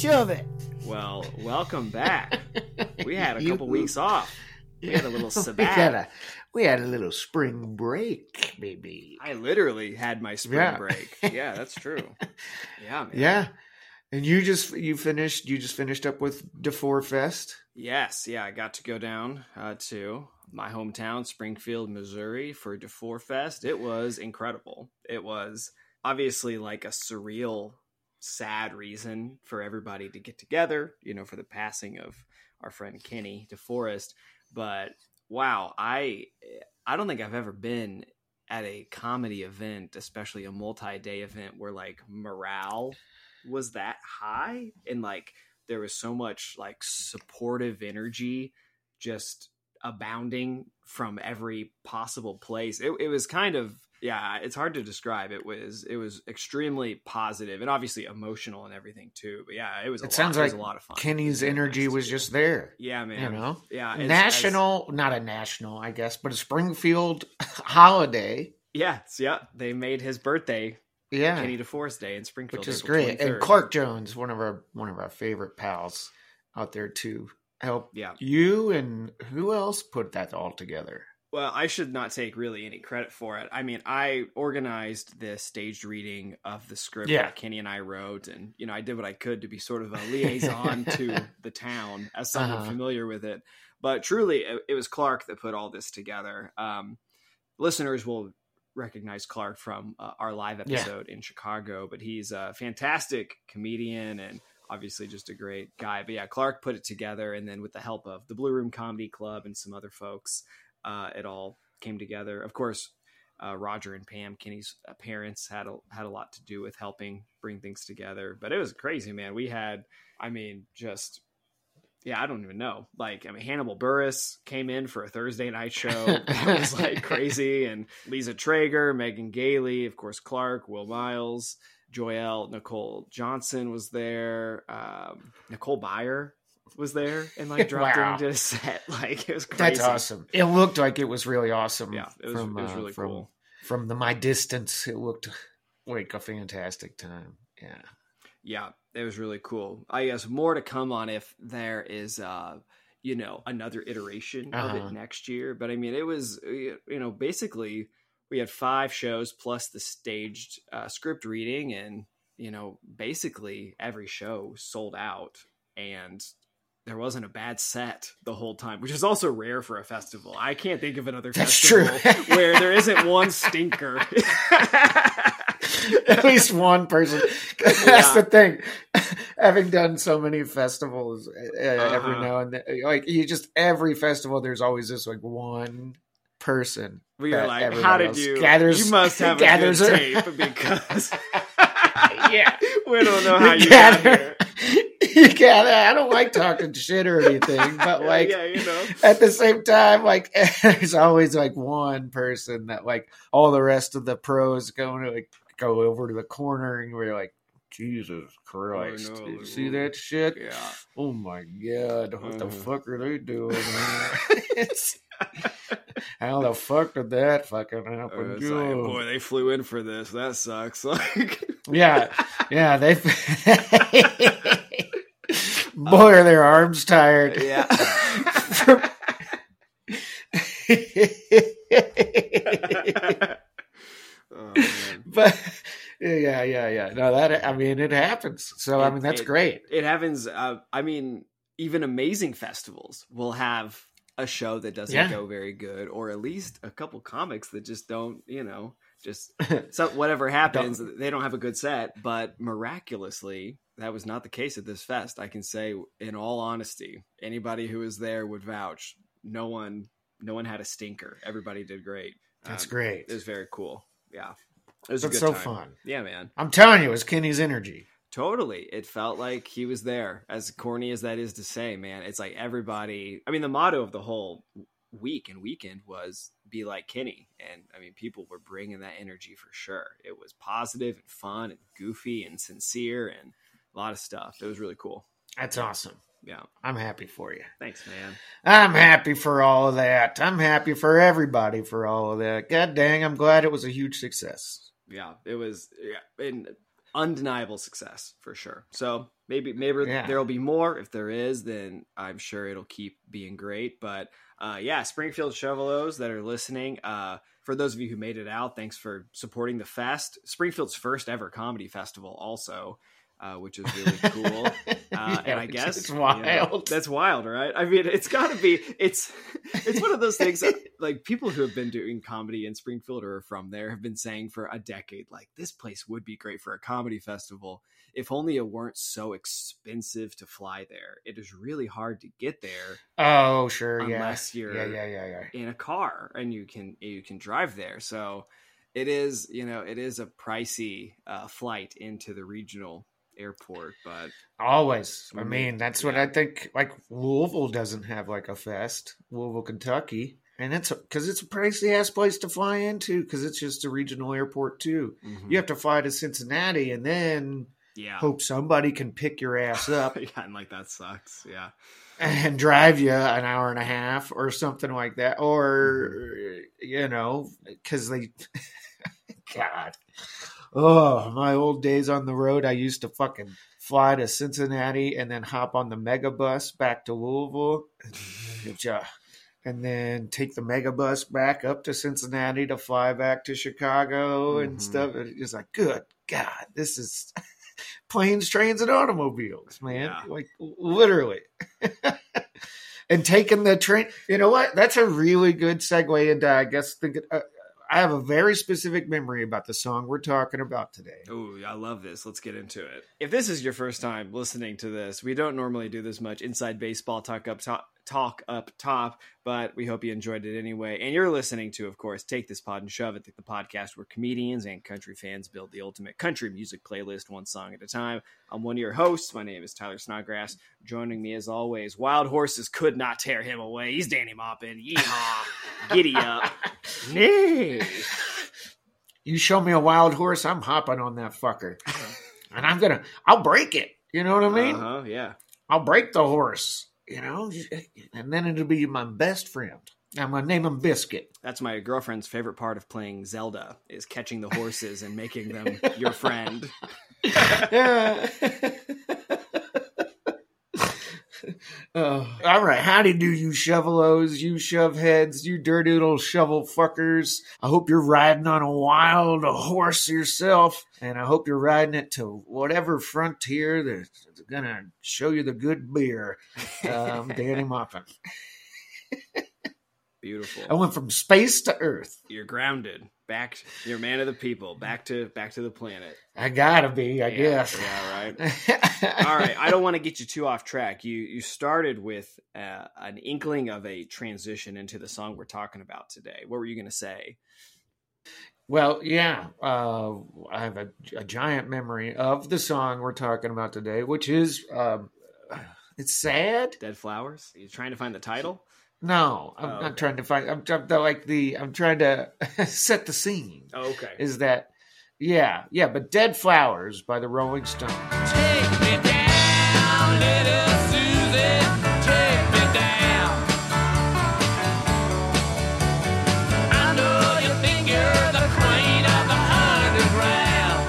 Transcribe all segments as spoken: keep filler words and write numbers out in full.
shove it. Well, welcome back. We had a You- couple weeks off. We had a little we sabbat. had a we had a little spring break, baby. I literally had my spring Yeah. break. Yeah, that's true. Yeah, man. Yeah, and you just you finished you just finished up with DeFore Fest. Yes, yeah, I got to go down uh, to my hometown, Springfield, Missouri, for DeFore Fest. It was incredible. It was obviously like a surreal, sad reason for everybody to get together, you know, for the passing of our friend Kenny DeForest. But wow, I I don't think I've ever been at a comedy event, especially a multi-day event, where like morale was that high and like there was so much like supportive energy just abounding from every possible place. It, it was kind of, yeah, it's hard to describe. It was, it was extremely positive and obviously emotional and everything too. But yeah, it was, a It lot, sounds it was like a lot of fun. Kenny's It was energy nice to was do. just there. Yeah, man. You know, Yeah. it's- national, not a national, I guess, but a Springfield holiday. as- yeah. it's- Yeah. They made his birthday Yeah, Kenny DeForest Day in Springfield, which is April great. twenty-third. And Clark Jones, one of our one of our favorite pals out there too, help Yeah. you and who else put that all together? Well, I should not take really any credit for it. I mean, I organized this staged reading of the script Yeah. that Kenny and I wrote, and you know, I did what I could to be sort of a liaison to the town as someone Uh-huh. familiar with it. But truly, it, it was Clark that put all this together. Um, listeners will recognize Clark from uh, our live Yeah. episode in Chicago, but he's a fantastic comedian and obviously just a great guy. But yeah, Clark put it together, and then with the help of the Blue Room Comedy Club and some other folks, uh, it all came together. Of course, uh, Roger and Pam, Kenny's uh, parents, had a, had a lot to do with helping bring things together. But it was crazy, man. We had, I mean, just yeah, I don't even know. Like, I mean, Hannibal Buress came in for a Thursday night show. That was like crazy. And Lisa Traeger, Megan Gailey, of course, Clark, Will Miles, Joelle, Nicole Johnson was there. Um, Nicole Byer was there and like dropped Wow. in and did a set. Like, it was crazy. That's awesome. It looked like it was really awesome. Yeah, it was, from, it was uh, really from, cool. From the my distance, it looked like a fantastic time. Yeah. Yeah, it was really cool. I guess more to come on if there is, uh, you know, another iteration of Uh-huh. it next year. But I mean, it was, you know, basically we had five shows plus the staged uh, script reading, and you know, basically every show sold out, and there wasn't a bad set the whole time, which is also rare for a festival. I can't think of another That's festival true. where there isn't one stinker. At least one person. That's Yeah. the thing. Having done so many festivals uh, every Uh-huh. now and then, like you just every festival, there's always this like one person. We were that like, everybody how did else you? gathers- you must have a gathers good her- tape because Yeah. we don't know how you, You got gather- here. You gather. I don't like talking shit or anything, but Yeah, like yeah, you know. at the same time, like there's always like one person that like all the rest of the pros going to like go over to the corner and we're like, Jesus Christ, know, did you like, see ooh. that shit? Yeah. Oh my God, what the Mhm. fuck are they doing? Man? It's- How the fuck did that fucking happen? It's like, Yo. boy, they flew in for this. That sucks. Like, Yeah, yeah, they. Boy, are their arms tired. yeah. Oh, man. But yeah, yeah, yeah. No, that I mean, it happens. So I It- mean, that's it- great. It happens. Uh, I mean, even amazing festivals will have a show that doesn't Yeah. go very good, or at least a couple comics that just don't, you know, just so whatever happens, they don't have a good set. But miraculously, that was not the case at this fest. I can say, in all honesty, anybody who was there would vouch. No one, no one had a stinker. Everybody did great. That's Um, great. It was very cool. Yeah, it was That's a good so time. fun. Yeah, man. I'm telling you, it was Kenny's energy. Totally. It felt like he was there, as corny as that is to say, man. It's like everybody, I mean, the motto of the whole week and weekend was be like Kenny. And I mean, people were bringing that energy for sure. It was positive and fun and goofy and sincere and a lot of stuff. It was really cool. That's awesome. Yeah. I'm happy for you. Thanks, man. I'm happy for all of that. I'm happy for everybody for all of that. God dang, I'm glad it was a huge success. Yeah. It was yeah, an undeniable success for sure. So maybe maybe Yeah. there'll be more. If there is, then I'm sure it'll keep being great. But uh, yeah, Springfield Shovelos that are listening, uh, for those of you who made it out, thanks for supporting the fest. Springfield's first ever comedy festival also. Uh, which is really cool. Uh, Yeah, and I guess it's wild. You know, that's wild, right? I mean, it's got to be. It's it's one of those things that, like, people who have been doing comedy in Springfield or are from there have been saying for a decade, like, this place would be great for a comedy festival if only it weren't so expensive to fly there. It is really hard to get there. Oh, sure, unless yeah. you're yeah, yeah, yeah, yeah. in a car and you can you can drive there. So it is, you know, it is a pricey uh, flight into the regional airport, but always. I Mhm. mean, that's what Yeah. I think. Like Louisville doesn't have like a fest, Louisville, Kentucky, and it's because it's a pricey ass place to fly into because it's just a regional airport too. Mhm. You have to fly to Cincinnati and then yeah, hope somebody can pick your ass up yeah, and like that sucks. Yeah, and drive you an hour and a half or something like that, or Mm-hmm. you know, because they, God. Oh, my old days on the road. I used to fucking fly to Cincinnati and then hop on the mega bus back to Louisville. And then take the mega bus back up to Cincinnati to fly back to Chicago and Mhm. stuff. It's just like, good God, this is planes, trains, and automobiles, man. Yeah. Like, literally. And taking the train. You know what? That's a really good segue into, I guess, thinking. Uh, I have a very specific memory about the song we're talking about today. Oh, I love this. Let's get into it. If this is your first time listening to this, we don't normally do this much inside baseball talk up top, talk up top, but we hope you enjoyed it anyway. And you're listening to, of course, Take This Pod and Shove It, the podcast where comedians and country fans build the ultimate country music playlist one song at a time. I'm one of your hosts. My name is Tyler Snodgrass. Joining me as always, Wild Horses could not tear him away. He's Danny Maupin. Yeehaw. Giddy up. Nay. You show me a wild horse, I'm hopping on that fucker. And I'm going to, I'll break it. You know what I mean? Uh-huh, yeah. I'll break the horse, you know, and then it'll be my best friend. I'm going to name him Biscuit. That's my girlfriend's favorite part of playing Zelda, is catching the horses and making them your friend. Yeah. Oh, all right. Howdy do, you shovelos, you shove heads, you dirty little shovel fuckers. I hope you're riding on a wild horse yourself, and I hope you're riding it to whatever frontier that's going to show you the good beer. Um, Danny Maupin. Beautiful. I went from space to Earth. You're grounded. Back. You're a man of the people. Back to back to the planet. I gotta be, I Yeah, guess. Yeah, right. All right. I don't want to get you too off track. You you started with uh, an inkling of a transition into the song we're talking about today. What were you going to say? Well, yeah, uh, I have a, a giant memory of the song we're talking about today, which is, um, it's sad. Dead Flowers? Are you trying to find the title? No, I'm Oh, not okay. trying to find. I'm, I'm the, like the. I'm trying to set the scene. Oh, okay. Is that? Yeah, yeah. But "Dead Flowers" by the Rolling Stones. Take me down, little Susie, take me down. I know you think you're the queen of the underground,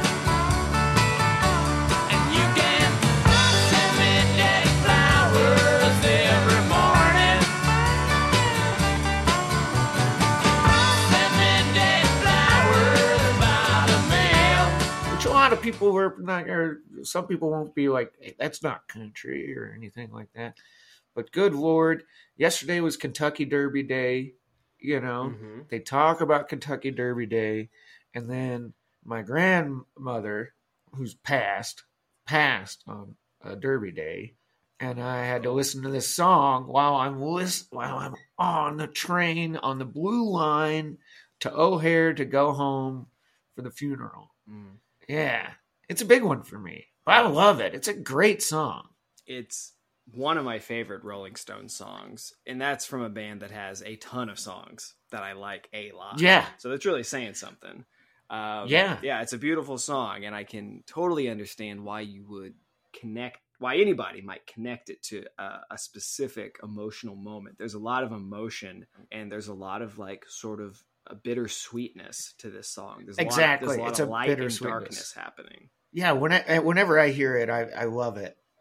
and you can send me dead flowers every morning. Send me dead flowers by the mail. Which a lot of people were not, or some people won't be like, hey, that's not country or anything like that. But good Lord, yesterday was Kentucky Derby Day. You know, Mm-hmm. they talk about Kentucky Derby Day, and then my grandmother, who's passed, passed on uh, Derby Day, and I had to listen to this song while I'm list- while I'm on the train on the Blue Line to O'Hare to go home for the funeral. Mm. Yeah, it's a big one for me. But I love it. It's a great song. It's one of my favorite Rolling Stones songs, and that's from a band that has a ton of songs that I like a lot. Yeah. So that's really saying something. Um, Yeah. Yeah, it's a beautiful song, and I can totally understand why you would connect, why anybody might connect it to a, a specific emotional moment. There's a lot of emotion, and there's a lot of like sort of a bittersweetness to this song. There's a Exactly. lot, there's a lot It's of a light and bittersweetness. darkness happening. Yeah, when I, whenever I hear it, I, I love it.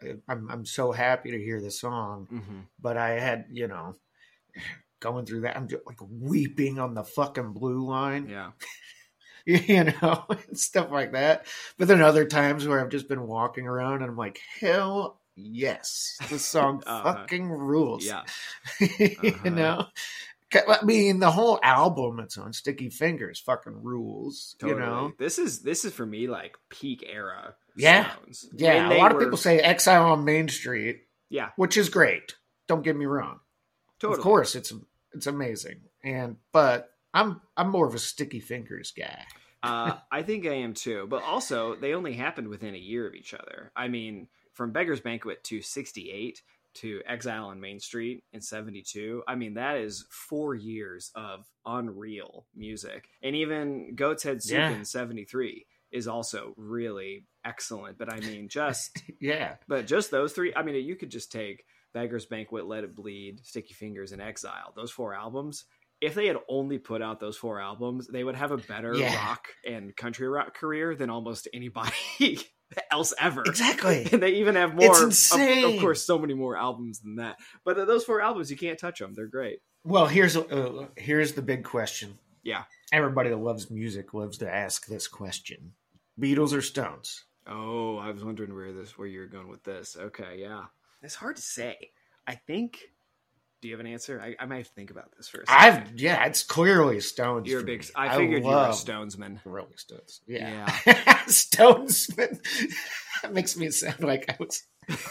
I'm I'm so happy to hear the song, Mm-hmm. but I had, you know, going through that, I'm just like weeping on the fucking blue line, Yeah. you know, and stuff like that. But then other times where I've just been walking around and I'm like, hell yes, the song Uh-huh. fucking rules. Yeah. you Uh-huh. know, I mean, the whole album it's on, Sticky Fingers, fucking rules. Totally. You know, This is this is for me like peak era. Yeah. Stones. yeah. When A they lot of were- people say Exile on Main Street, Yeah. which is great. Don't get me wrong. Totally. Of course, it's it's amazing, and but I'm I'm more of a Sticky Fingers guy. uh, I think I am too. But also, they only happened within a year of each other. I mean, from Beggar's Banquet to sixty-eight to Exile on Main Street in seventy-two. I mean, that is four years of unreal music. And even Goat's Head Soup Yeah. in seventy-three is also really excellent. But I mean, just Yeah, but just those three. I mean, you could just take Beggar's Banquet, Let It Bleed, Sticky Fingers, and Exile. Those four albums. If they had only put out those four albums, they would have a better Yeah. rock and country rock career than almost anybody else ever. exactly. And they even have more, It's of, insane. of course, so many more albums than that. But those four albums, you can't touch them. They're great. Well, here's uh, here's the big question. Yeah. Everybody that loves music loves to ask this question: Beatles or Stones? Oh, I was wondering where this, where you're going with this. Okay, yeah. It's hard to say. I think. Do you have an answer? I, I might have to think about this for a second. I've yeah, it's clearly Stones. You're a for big. me. I figured you were a love Stonesman. Rolling Stones. Yeah, Yeah. Stonesman. That makes me sound like I was.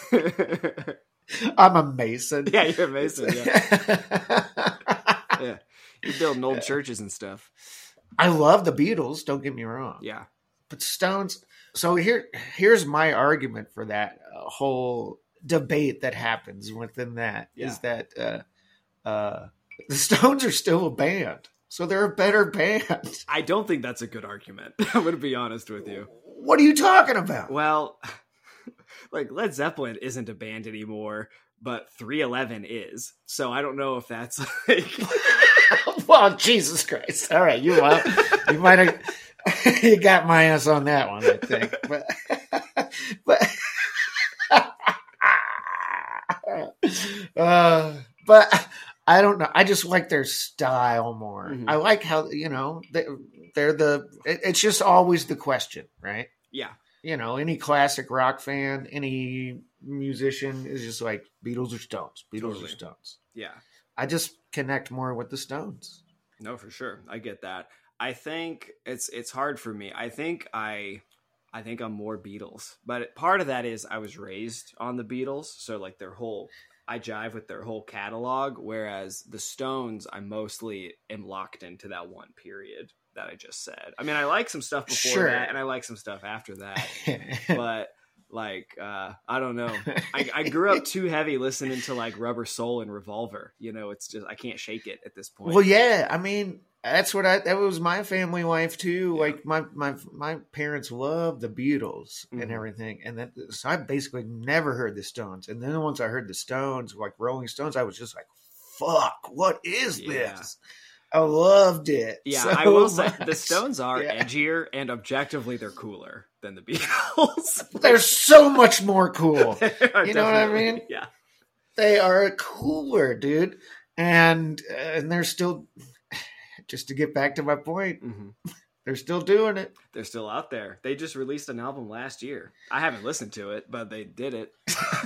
I'm a Mason. Yeah, you're a Mason. Yeah. I Yeah. You're building old churches and stuff. love the Beatles. Don't get me wrong. Yeah. But Stones. So here, here's my argument for that uh, whole debate that happens within that is Yeah. that uh, uh, the Stones are still a band, so they're a better band. I don't think that's a good argument. I'm going to be honest with you. What are you talking about? Well, like Led Zeppelin isn't a band anymore, but three eleven is. So I don't know if that's like. Well, Jesus Christ! All right, you well, you might have you got my ass on that one, I think. But but uh, but I don't know. I just like their style more. Mhm. I like how you know they, they're the. It, it's just always the question, right? Yeah. You know, any classic rock fan, any musician is just like Beatles or Stones. Beatles Totally. or Stones. Yeah. I just connect more with the Stones. No, for sure. I get that. I think it's it's hard for me. I think I I think I'm more Beatles. But part of that is I was raised on the Beatles, so like their whole I jive with their whole catalog, whereas the Stones I mostly am locked into that one period that I just said. I mean, I like some stuff before Sure. that and I like some stuff after that. But like uh I don't know. I, I grew up too heavy listening to like Rubber Soul and Revolver. You know, it's just I can't shake it at this point. Well, yeah, I mean, that's what I. That was my family life too. Yeah. Like my my my parents loved the Beatles and Mhm. everything, and then so I basically never heard the Stones. And then once I heard the Stones, like Rolling Stones, I was just like, "Fuck, what is Yeah. this?" I loved it. Yeah, so I will say the much. Stones are Yeah. edgier and objectively they're cooler than the Beatles. They're so much more cool. They are You know what I definitely- mean? Yeah. They are cooler, dude, and and they're still. Just to get back to my point, hmm they're still doing it. They're still out there. They just released an album last year. I haven't listened to it, but they did it.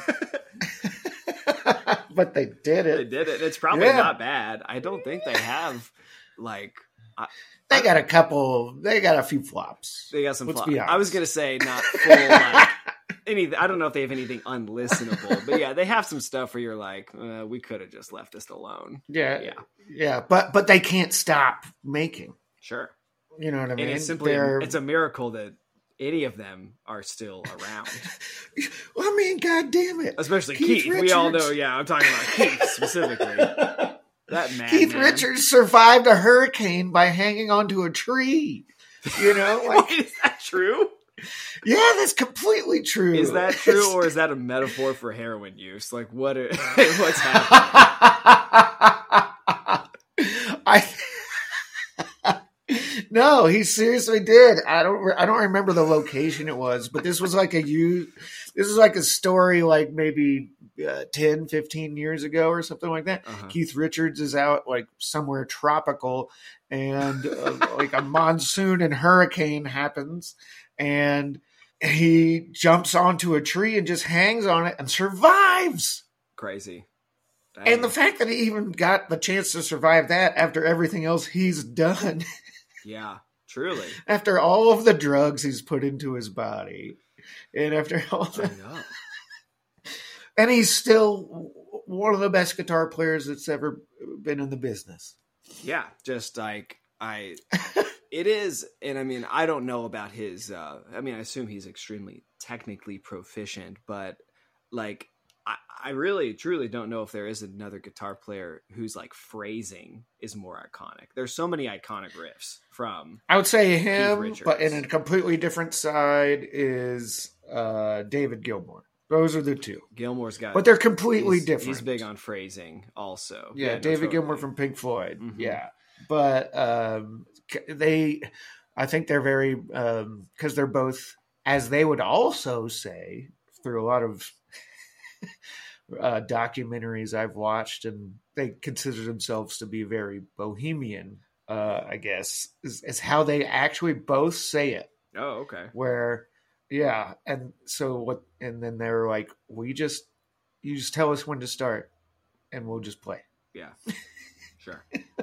But they did They it. did it. It's probably Yeah. not bad. I don't think they have like They got a couple. They got a few flops. they got some. Let's Flaw. be I was honest. gonna say not full like any. I don't know if they have anything unlistenable, but yeah, they have some stuff where you're like, uh, we could have just left this alone. Yeah, Yeah, yeah. But but they can't stop making. sure. You know what I mean? And it's simply They're- it's a miracle that any of them are still around. I mean, god damn it! Especially Keith Keith. We all know, Richards. yeah, I'm talking about Keith specifically. That man. Keith Richards survived a hurricane by hanging onto a tree. You know, like Wait, is that true? yeah, that's completely true. Is that true, or is that a metaphor for heroin use? Like, what? Are, what's happening? I no, No, he seriously did. I don't. re- I don't remember the location it was, but this was like a you. This was like a story, like maybe uh, ten, fifteen years ago or something like that. Uh-huh. Keith Richards is out like somewhere tropical, and uh, like a monsoon and hurricane happens, and he jumps onto a tree and just hangs on it and survives. Crazy. And the fact that he even got the chance to survive that after everything else he's done, Yeah, truly. after all of the drugs he's put into his body, and after all I the, know. and he's still one of the best guitar players that's ever been in the business. Yeah, just like I, it is, and I mean, I don't know about his. Uh, I mean, I assume he's extremely technically proficient, but like, I, I really, truly don't know if there is another guitar player whose like phrasing is more iconic. There's so many iconic riffs from. I would say him, Richards. but in a completely different side is uh, David Gilmour. Those are the two, Gilmour's got, but they're completely he's, different. He's big on phrasing, also. Yeah, no, David totally. Gilmour from Pink Floyd. Mhm. Yeah, but um, c- they, I think they're very because they're both, as they would also say through a lot of uh, documentaries I've watched, and they consider themselves to be very bohemian. Uh, I guess is, is how they actually both say it. Oh, okay. Where, yeah, and so what? And then they're like, we just, you just tell us when to start, and we'll just play. Yeah, sure.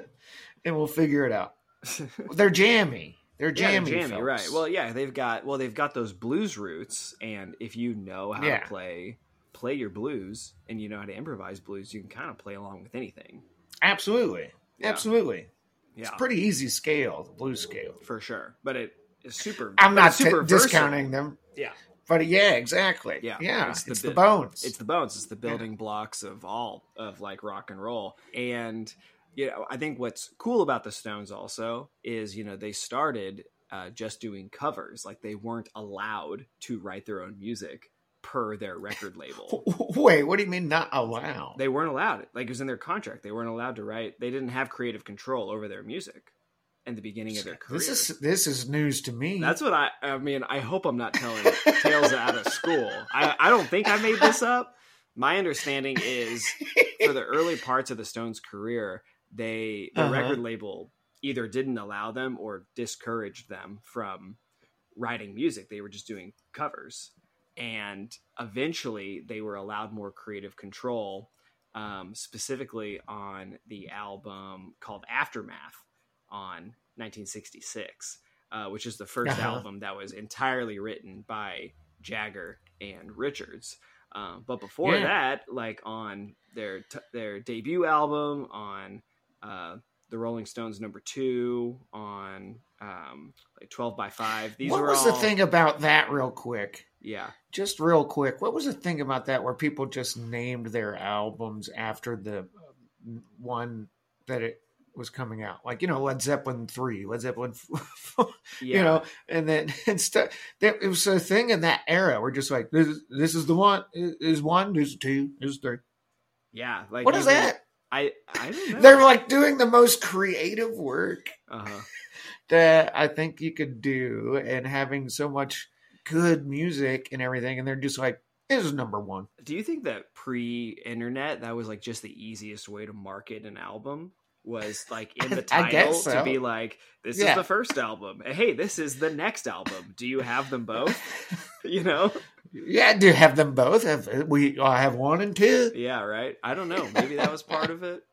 And we'll figure it out. They're jammy. They're Yeah, jammy. they're jammy, folks. right? Well, yeah, they've got well, they've got those blues roots, and if you know how Yeah. to play play your blues, and you know how to improvise blues, you can kind of play along with anything. absolutely, Yeah. absolutely. Yeah, It's a pretty easy scale, the blues scale. for sure. But it is super. I'm but not it's super t- versatile. discounting them, Yeah, but yeah, exactly. Yeah, yeah. it's It's, the the, bit- bones. it's the bones. It's the building blocks of all of like rock and roll. And you know, I think what's cool about the Stones also is you know they started uh, just doing covers. Like they weren't allowed to write their own music per their record label. Wait, what do you mean not allowed? They weren't allowed. Like it was in their contract. They weren't allowed to write. They didn't have creative control over their music in the beginning of their career. This is this is news to me. That's what I. I mean, I hope I'm not telling tales out of school. I, I don't think I made this up. My understanding is for the early parts of the Stones' career, they the Uh-huh. record label either didn't allow them or discouraged them from writing music. They were just doing covers. And eventually they were allowed more creative control, um, specifically on the album called Aftermath on nineteen sixty-six, uh, which is the first Uh-huh. album that was entirely written by Jagger and Richards. Um, but before Yeah. that, like on their t- their debut album, on uh, the Rolling Stones number two, on um, like twelve by five, these what were was all the thing about that, real quick? yeah. Just real quick, what was the thing about that where people just named their albums after the um, one that it was coming out? Like, you know, Led Zeppelin three, Led Zeppelin four, Yeah. you know, and then and stuff. That it was a thing in that era. We're just like, this, is- this is the one, this is one, this is two, this is three. Yeah, like What is even- that? I I don't know. They're like doing the most creative work uh-huh. that I think you could do, and having so much good music and everything, and they're just like, this is number one. Do you think that pre-internet that was like just the easiest way to market an album? Was like in the I title guess so. to be like, this Yeah. is the first album. Hey, this is the next album. Do you have them both? You know? Yeah, I do have them both. Have we? I have one and two. Yeah, right. I don't know. Maybe that was part of it.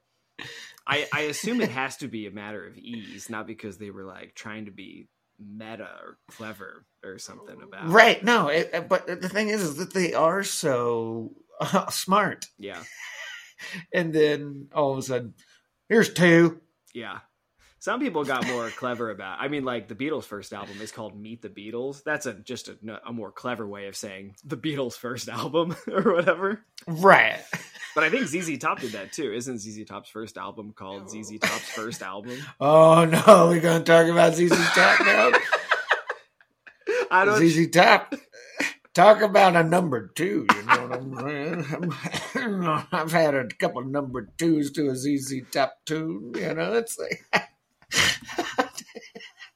I I assume it has to be a matter of ease, not because they were like trying to be meta or clever or something about it. Right? No, it, but the thing is, is that they are so uh, smart, Yeah. and then all of a sudden, here's two. Yeah. Some people got more clever about it. I mean, like the Beatles' first album is called Meet the Beatles. That's a just a, a more clever way of saying the Beatles' first album or whatever. Right. But I think Z Z Top did that too. Isn't Z Z Top's first album called Z Z Top's first album? Oh no, we're gonna talk about Z Z Top now. I don't. Z Z Top. Talk about a number two, you know what I'm saying? I've had a couple number twos to a Z Z Top tune, you know. It's like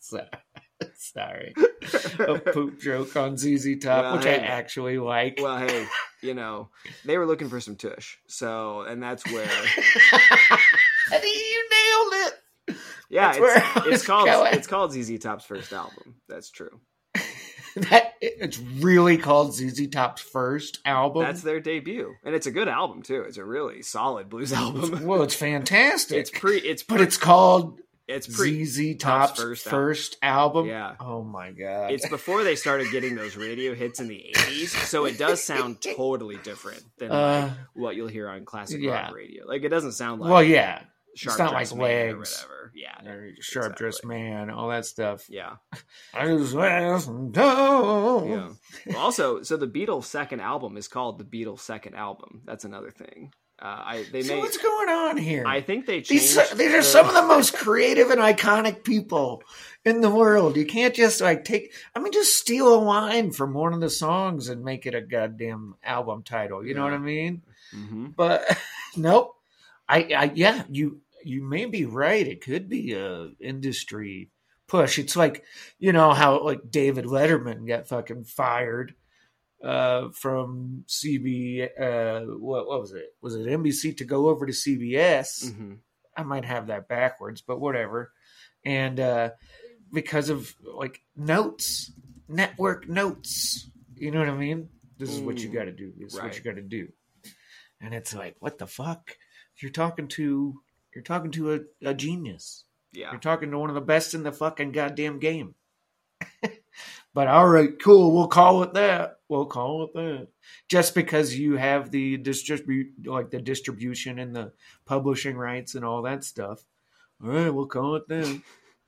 So- Sorry. A poop joke on Z Z Top, Well, which hey. I actually like. Well, hey, you know, they were looking for some tush. So, and that's where, I think you nailed it. yeah, That's where I it's, was it's called, going. it's called Z Z Top's first album. That's true. That it's really called Z Z Top's first album. That's their debut. And it's a good album too. It's a really solid blues album. Well, it's fantastic. It's pre, it's but pre, it's called it's pre, Z Z Top's Top's first first, album. album. Yeah. Oh my god. It's before they started getting those radio hits in the eighties, so it does sound totally different than Uh, like what you'll hear on classic yeah. rock radio. Like it doesn't sound like well, yeah. Sharp It's not Dressed like Man or Legs. whatever. Yeah, Or Sharp Dressed exactly. Man, all that stuff. Yeah, I just want to know. yeah. Well, also, so the Beatles' second album is called the Beatles' second album. That's another thing. Uh, I they So made. what's going on here? I think they changed. These, are- these are the- some of the most creative and iconic people in the world. You can't just like take, I mean, just steal a line from one of the songs and make it a goddamn album title. You know Yeah. what I mean? Mhm. But nope. I, I, yeah, you, you may be right. It could be a industry push. It's like, you know, how like David Letterman got fucking fired uh from C B uh what what was it? Was it N B C to go over to C B S? Mhm. I might have that backwards, but whatever. And uh because of like notes, network notes. You know what I mean? This is what you Mm, got to do. This is right. what you got to do. And it's like, what the fuck? You're talking to you're talking to a, a genius. Yeah. You're talking to one of the best in the fucking goddamn game. But all right, cool. We'll call it that. We'll call it that. Just because you have the distribute, like the distribution and the publishing rights and all that stuff. All right, we'll call it that.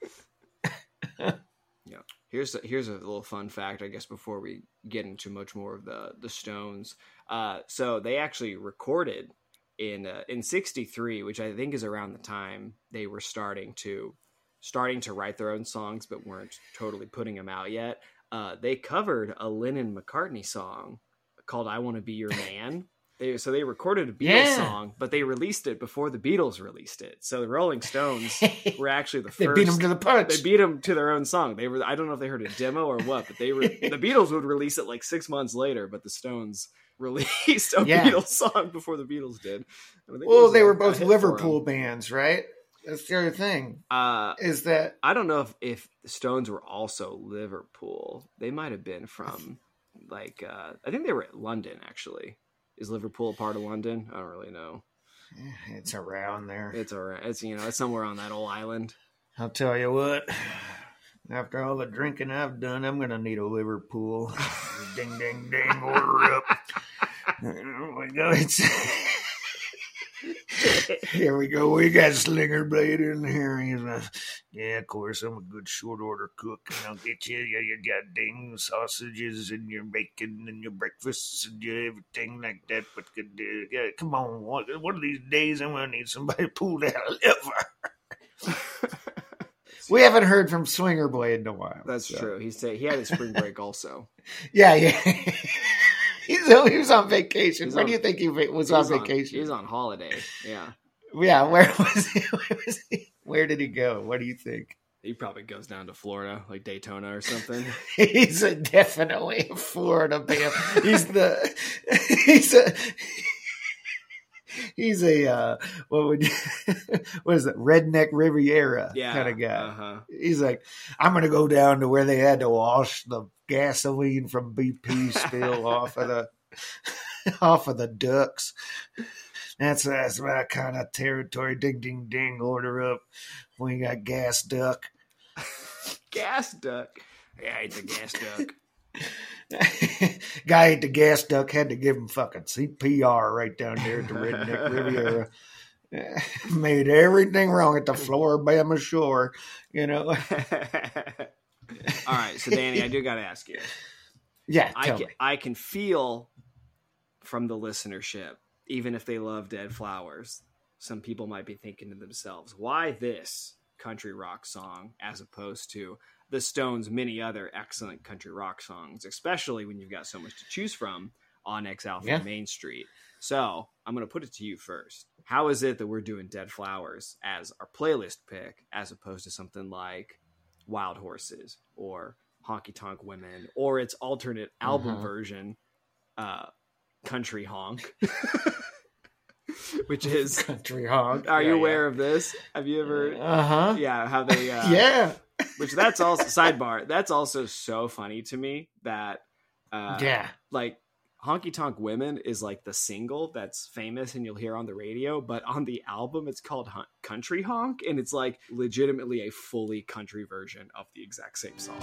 Here's a, here's a little fun fact, I guess, before we get into much more of the the Stones. Uh, so they actually recorded in uh, in sixty-three, which I think is around the time they were starting to starting to write their own songs, but weren't totally putting them out yet. Uh, they covered a Lennon McCartney song called "I Want to Be Your Man." They, so they recorded a Beatles Yeah. song, but they released it before the Beatles released it. So the Rolling Stones were actually the They first. beat them to the punch. They beat them to their own song. They were. I don't know if they heard a demo or what, but they were. The Beatles would release it like six months later, but the Stones released a Yeah. Beatles song before the Beatles did. I think it Well, was they a- were a both hit for Liverpool 'em. bands, right? That's the other thing. Uh, Is that I don't know if if the Stones were also Liverpool. They might have been from like. Uh, I think they were at London actually. Is Liverpool a part of London? I don't really know. eh, it's around there. It's around. It's you know. It's somewhere on that old island. I'll tell you what. After all the drinking I've done, I'm gonna need a Liverpool. Ding, ding, ding! Order up. Oh my God! It's here we go. We got Slinger Blade in here. He's a, yeah, of course. I'm a good short order cook, and I'll get you your, your goddamn sausages and your bacon and your breakfasts and your everything like that. But good, uh, yeah, come on, one, one of these days I'm gonna need somebody to pull that lever. We haven't heard from Slinger Blade in a while. That's so. true. He said he had a spring break also. Yeah, yeah. He's, he was on vacation. He's Where on- do you think he va- was He on was vacation? He was on holiday. Yeah. Yeah, where was he? Where was he? Where did he go? What do you think? He probably goes down to Florida, like Daytona or something. He's a definitely a Florida man. He's the he's a he's a uh, what would you, what is it? Redneck Riviera Yeah. kind of guy. Uh-huh. He's like, I'm gonna go down to where they had to wash the gasoline from B P spill off of the off of the ducks. That's that's my kind of territory. Ding ding ding. Order up. We got gas duck. Gas duck. Yeah, I ate the gas duck. Guy ate the gas duck. Had to give him fucking C P R right down there at the Redneck Riviera. Made everything wrong at the Floribama shore. You know. All right, so Danny, I do got to ask you. Yeah. I Tell can, me. I can feel from the listenership, even if they love Dead Flowers, some people might be thinking to themselves, why this country rock song as opposed to the Stones' many other excellent country rock songs, especially when you've got so much to choose from on X Alpha Yeah. and Main Street. So I'm going to put it to you first. How is it that we're doing Dead Flowers as our playlist pick as opposed to something like Wild Horses or Honky Tonk Women, or its alternate album Uh-huh. version, uh, Country Honk, which is. Country honk. Are Yeah, you yeah. aware of this? Have you ever? Uh-huh. Yeah, how they? Uh, Yeah. Which that's also sidebar. That's also so funny to me that. Uh, yeah. Like Honky Tonk Women is like the single that's famous and you'll hear on the radio, but on the album it's called Hon- Country Honk, and it's like legitimately a fully country version of the exact same song.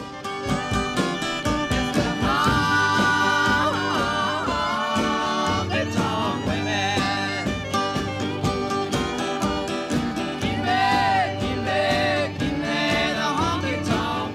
Honky tonk women. Give me, give me, give me the honky tonk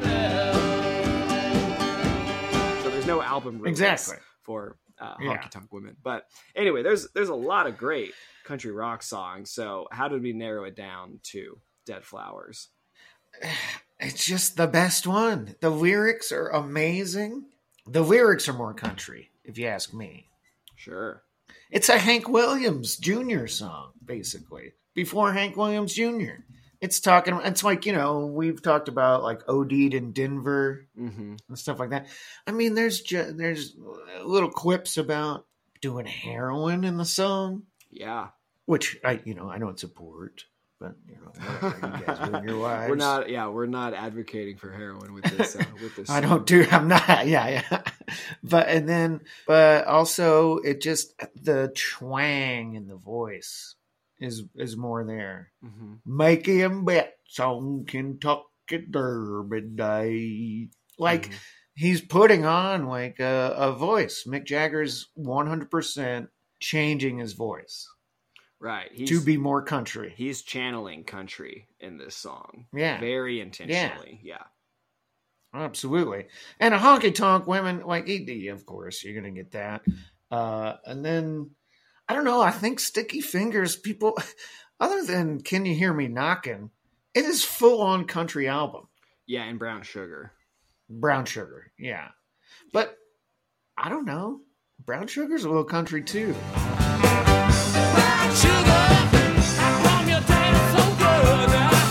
blues. So there's no album release Exactly. for uh, Yeah. Honky Tonk Women. But anyway, there's there's a lot of great country rock songs. So how did we narrow it down to Dead Flowers? It's just the best one. The lyrics are amazing. The lyrics are more country, if you ask me. Sure. It's a Hank Williams Junior song, basically. Before Hank Williams Junior It's talking, it's like, you know, we've talked about like O D'd in Denver Mm-hmm. and stuff like that. I mean, there's just, there's little quips about doing heroin in the song, Yeah. which I, you know, I don't support, but you know, whatever, you guys live your lives. We're not, yeah, we're not advocating for heroin with this. Uh, with this, I don't do. I'm not. Yeah, yeah. But and then, but also, it just the twang in the voice is is more there. Mhm. Making bets on Kentucky Derby Day, like Mhm. he's putting on like a, a voice. Mick Jagger's one hundred percent changing his voice Right. He's, to be more country. he's channeling country in this song. Yeah. Very intentionally. Yeah. Absolutely. And a honky tonk women, like E D, of course, you're going to get that. Uh, and then, I don't know, I think Sticky Fingers, people, other than Can You Hear Me Knocking, it is full on country album. Yeah. And Brown Sugar. Brown Sugar, yeah. But, I don't know. Brown Sugar's a little country too. Brown sugar, how come you taste so good?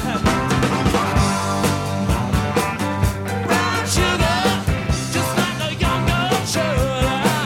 Brown sugar, just like a young girl should.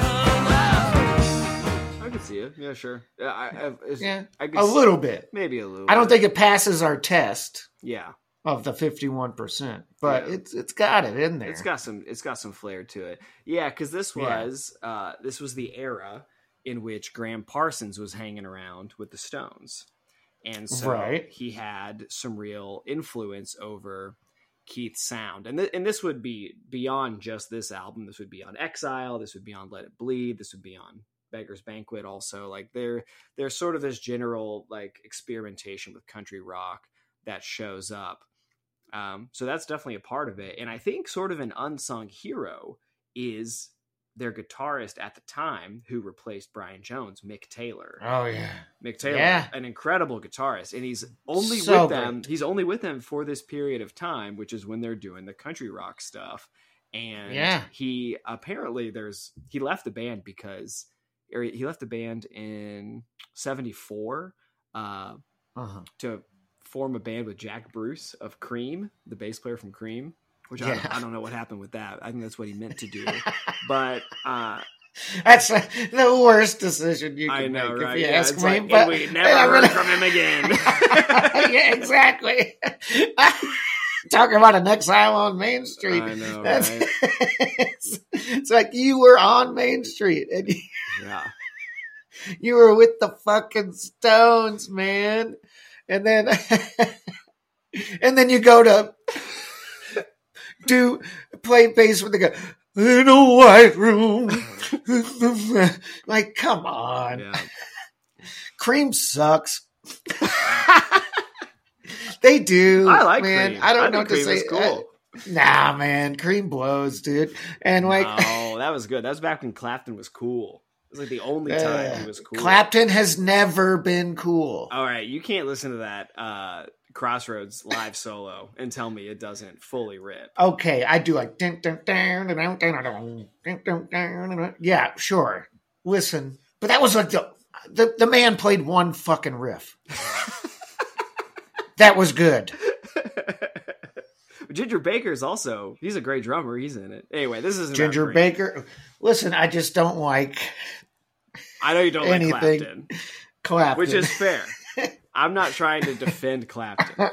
I can see it. Yeah, sure. Yeah. I, I, it's- Yeah, I could a see- little bit. Maybe a little. I don't bit. think it passes our test Yeah. of the fifty-one percent, but Yeah. it's it's got it in there. It's got some. It's got some flair to it. Yeah, because this Yeah. was uh, this was the era in which Graham Parsons was hanging around with the Stones, and so Right. he had some real influence over Keith's sound. And th- and this would be beyond just this album. This would be on Exile. This would be on Let It Bleed. This would be on Beggar's Banquet. Also, like there there's sort of this general like experimentation with country rock that shows up. Um, so that's definitely a part of it. And I think sort of an unsung hero is their guitarist at the time who replaced Brian Jones, Mick Taylor. Oh, yeah. Mick Taylor, Yeah. an incredible guitarist. And he's only So with them. great. He's only with them for this period of time, which is when they're doing the country rock stuff. And Yeah. he apparently there's, he left the band because, or he left the band in seventy-four, uh, Uh-huh. to form a band with Jack Bruce of Cream, the bass player from Cream, which I, Yeah. don't, I don't know what happened with that. I think that's what he meant to do. But uh, That's uh, the worst decision you can I know, make, right? if you Yeah, ask it's me. like, but and we never I heard really- from him again. yeah, exactly. Talking about an exile on Main Street. I know, That's, right? it's, it's like you were on Main Street and you, Yeah. you were with the fucking Stones, man. And then, and then you go to do play bass with the guy in a white room. Like, come on. Yeah. Cream sucks. They do. I like man. Cream. I don't I know think what to Cream say. is cool. Uh, nah, man. Cream blows, dude. And like, Oh, that was good. That was back when Clapton was cool. It was like the only time uh, he was cool. Clapton has never been cool. All right, you can't listen to that uh, Crossroads live solo and tell me it doesn't fully rip. Okay, I do like. Dun, dun, dun, dun, dun, dun, dun, dun, dun, dun, dun. Yeah, sure. Listen, but that was like the the, the man played one fucking riff. That was good. Do Ginger Baker's also, he's a great drummer. He's in it. Anyway, this isn't Ginger about Cream. Baker. Listen, I just don't like I know you don't anything like Clapton, Clapton. which is fair. I'm not trying to defend Clapton.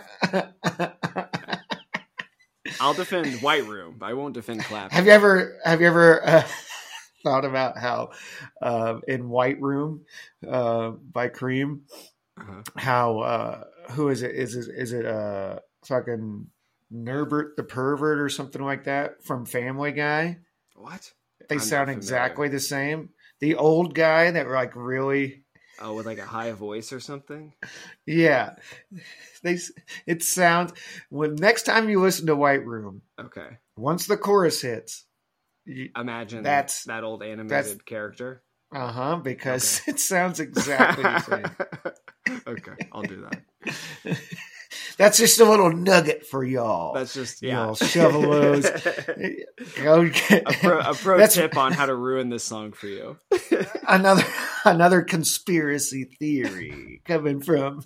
I'll defend White Room, but I won't defend Clapton. Have you ever have you ever uh, thought about how uh, in White Room uh, by Cream, Uh-huh. how uh, who is it? Is it is it uh, fucking Norbert the pervert or something like that from Family Guy? What? They I'm not sound familiar. exactly the same. The old guy that like really. Oh, with like a high voice or something? Yeah, they. It sounds when next time you listen to White Room, Okay. once the chorus hits, you, Imagine That's- that old animated that's- character. uh huh, because it sounds exactly the same. Okay, I'll do that. That's just a little nugget for y'all. That's just, yeah. Y'all shovelos. Go get- a pro, a pro That's tip on how to ruin this song for you. another another conspiracy theory coming from.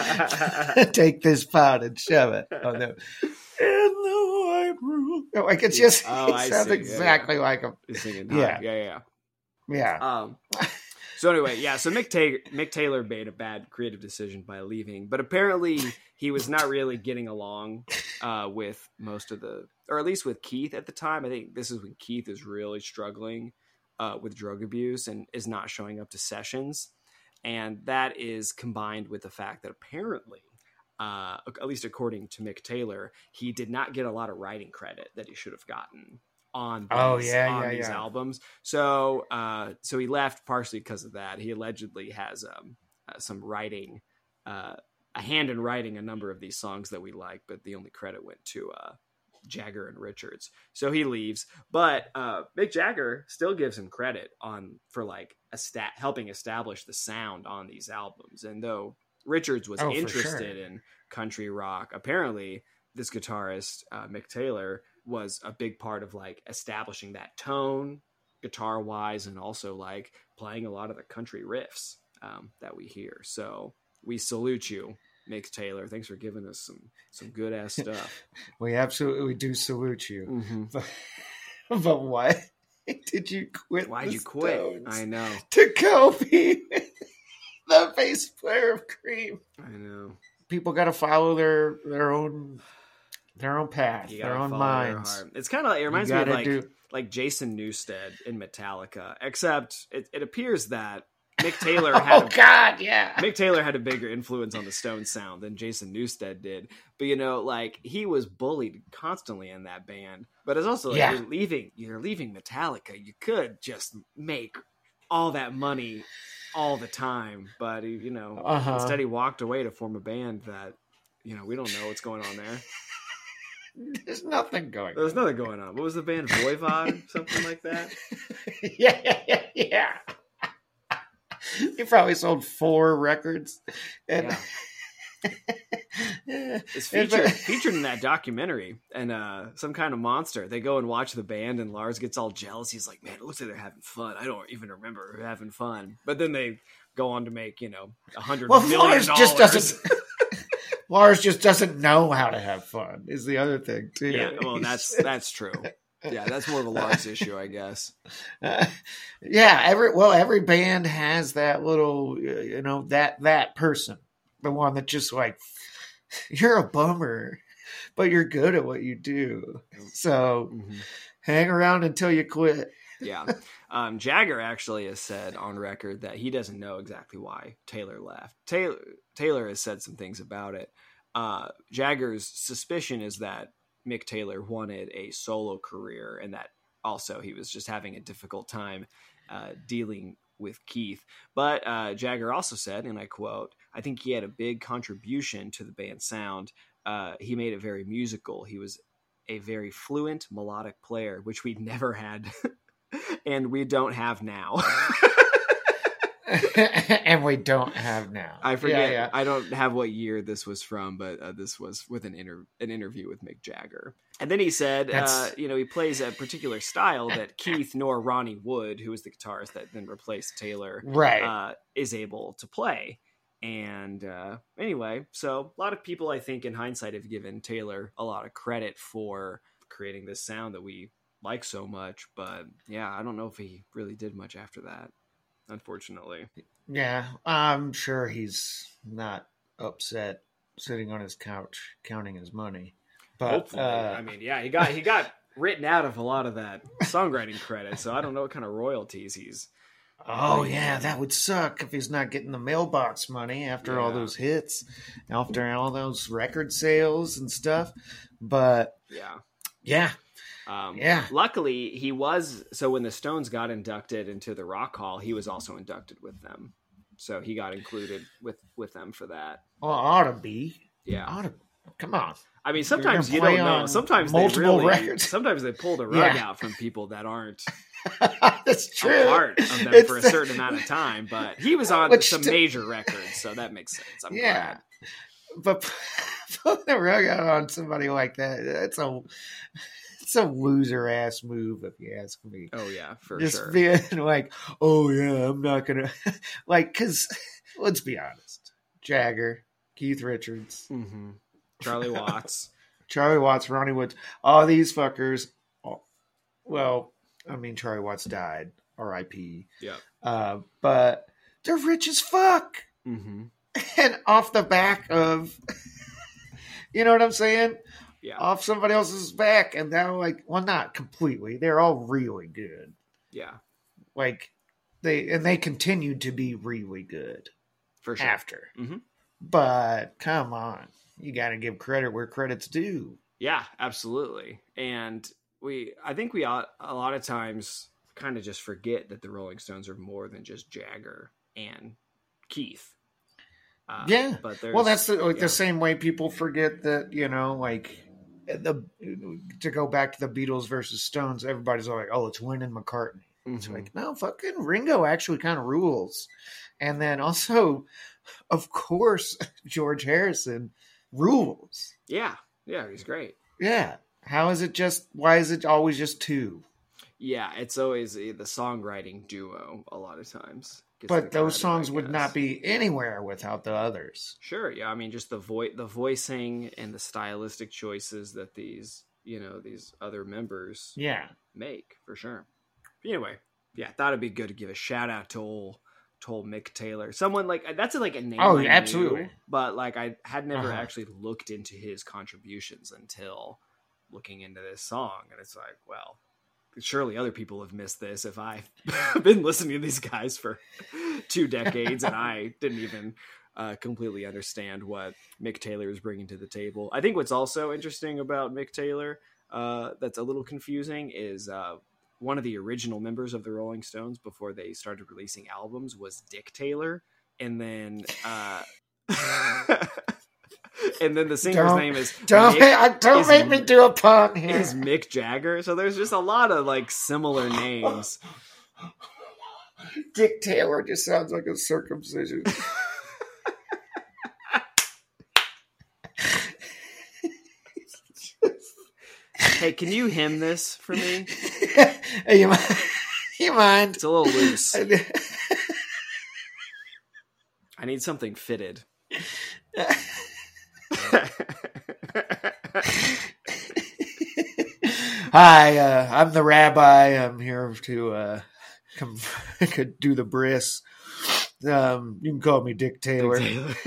Take this pot and shove it. Oh no. In the White Room. No, like it's just Oh, it I sounds see. Yeah, exactly yeah. like him. He's singing, Yeah. yeah, yeah, yeah. Yeah. Um, so anyway, yeah. So Mick, Ta- Mick Taylor made a bad creative decision by leaving, but apparently he was not really getting along uh, with most of the, or at least with Keith at the time. I think this is when Keith is really struggling uh, with drug abuse and is not showing up to sessions, and that is combined with the fact that apparently, uh, at least according to Mick Taylor, he did not get a lot of writing credit that he should have gotten on these, Oh, yeah, on yeah, these yeah. albums. So, uh, so he left partially because of that. He allegedly has um, uh, some writing, uh, a hand in writing a number of these songs that we like, but the only credit went to uh, Jagger and Richards. So he leaves, but uh, Mick Jagger still gives him credit on for like a stat helping establish the sound on these albums. And though Richards was Oh, for interested sure. in country rock, apparently this guitarist uh, Mick Taylor was a big part of like establishing that tone guitar wise, and also like playing a lot of the country riffs um, that we hear. So we salute you, Mick Taylor. Thanks for giving us some some good ass stuff. We absolutely do salute you. Mm-hmm. But, but why did you quit? Why'd the you quit? Stones I know. To go be the bass player of Cream. I know. People got to follow their their own their own path, You their gotta own follow your minds. heart. It's kind of like, it You reminds me of gotta like do- like Jason Newsted in Metallica, except it, it appears that Mick Taylor had Oh a, God, yeah. Mick Taylor had a bigger influence on the Stones sound than Jason Newsted did. But you know, like he was bullied constantly in that band. But it's also like Yeah. you're leaving you're leaving Metallica. You could just make all that money all the time, but he, you know, Uh-huh. instead he walked away to form a band that, you know, we don't know what's going on there. There's nothing going. There's on. nothing going on. What was the band? Voivod? Something like that? yeah, yeah, yeah, yeah. He probably sold four records. And Yeah. It's And- featured featured in that documentary, and uh, Some Kind of Monster. They go and watch the band, and Lars gets all jealous. He's like, "Man, it looks like they're having fun. I don't even remember having fun." But then they go on to make, you know, a hundred well, million Lars dollars. just doesn't. Lars just doesn't know how to have fun. Is the other thing too? Yeah, well, that's that's true. Yeah, that's more of a Lars issue, I guess. Uh, yeah, every well, every band has that little, uh, you know, that that person, the one that just like, you're a bummer, but you're good at what you do. So Mhm. hang around until you quit. Yeah. Um, Jagger actually has said on record that he doesn't know exactly why Taylor left. Taylor Taylor has said some things about it. Uh, Jagger's suspicion is that Mick Taylor wanted a solo career, and that also he was just having a difficult time uh, dealing with Keith. But uh, Jagger also said, and I quote, "I think he had a big contribution to the band's sound. Uh, he made it very musical. He was a very fluent melodic player, which we never had and we don't have now." And we don't have now. I forget. Yeah, yeah. I don't have what year this was from, but uh, this was with an inter- an interview with Mick Jagger. And then he said, uh, That's- you know, he plays a particular style that Keith nor Ronnie Wood, who was the guitarist that then replaced Taylor, Right. uh, is able to play. And uh, anyway, so a lot of people, I think, in hindsight, have given Taylor a lot of credit for creating this sound that we like so much. But yeah, I don't know if he really did much after that, unfortunately. Yeah, I'm sure he's not upset sitting on his couch counting his money. But Hopefully, uh, I mean, yeah, he got he got written out of a lot of that songwriting credit, so I don't know what kind of royalties he's. oh yeah, that would suck if he's not getting the mailbox money after all Yeah. those hits, after all those record sales and stuff. But Yeah. yeah, Um, Yeah. Luckily, he was so when the Stones got inducted into the Rock Hall, he was also inducted with them, so he got included with with them for that. well, ought to be. Yeah. Ought to, come on. I mean, sometimes gonna you don't play know. on Sometimes they multiple really, records. sometimes they pull the rug Yeah. out from people that aren't That's true. a part of them It's for a the- certain amount of time. But he was on Which some sti- major records, so that makes sense. I'm Yeah. glad. But putting the rug out on somebody like that, that's a it's a loser ass move if you ask me. Oh yeah, for Just sure. being like, oh yeah, I'm not gonna like, because let's be honest, Jagger, Keith Richards, hmm Charlie Watts. Charlie Watts, Ronnie Woods, all these fuckers. oh, Well, I mean, Charlie Watts died, R I P Yep. Uh, but they're rich as fuck, hmm and off the back of, you know what I'm saying? Yeah. Off somebody else's back, and now like, well, not completely. They're all really good. Yeah. Like they and they continued to be really good For sure. after. Mhm. But come on, you got to give credit where credit's due. Yeah, absolutely. And we, I think we ought, a lot of times kind of just forget that the Rolling Stones are more than just Jagger and Keith. Uh, Yeah. but there's, Well, that's the, like yeah. the same way people forget that, you know, like the to go back to the Beatles versus Stones. Everybody's all like, "Oh, it's Lennon McCartney." It's Mhm. like, no, fucking Ringo actually kind of rules. And then also, of course, George Harrison rules. yeah, yeah, he's great. Yeah. How is it just, why is it always just two? Yeah, it's always a, the songwriting duo a lot of times. gets But the those credit, songs I would guess. not be anywhere without the others. Sure, yeah. I mean, just the vo- the voicing and the stylistic choices that these, you know, these other members Yeah. make, for sure. But anyway, yeah, thought it'd be good to give a shout out to old, to old Mick Taylor. Someone like that's like a name. Oh, I knew, absolutely. but like I had never Uh-huh. actually looked into his contributions until looking into this song, and it's like, well, surely other people have missed this if I've been listening to these guys for two decades and I didn't even uh, completely understand what Mick Taylor is bringing to the table. I think what's also interesting about Mick Taylor uh, that's a little confusing is uh, one of the original members of the Rolling Stones before they started releasing albums was Dick Taylor. And then, uh, and then the singer's Don't- name is Don't, Mick- make, don't is- make me do a pun here. is Mick Jagger. So there's just a lot of like similar names. Dick Taylor just sounds like a circumcision. Hey, can you hymn this for me? Hey, you mind? You mind? It's a little loose. I need something fitted. Hi, uh, I'm the rabbi. I'm here to uh, come could do the bris. Um, you can call me Dick Taylor.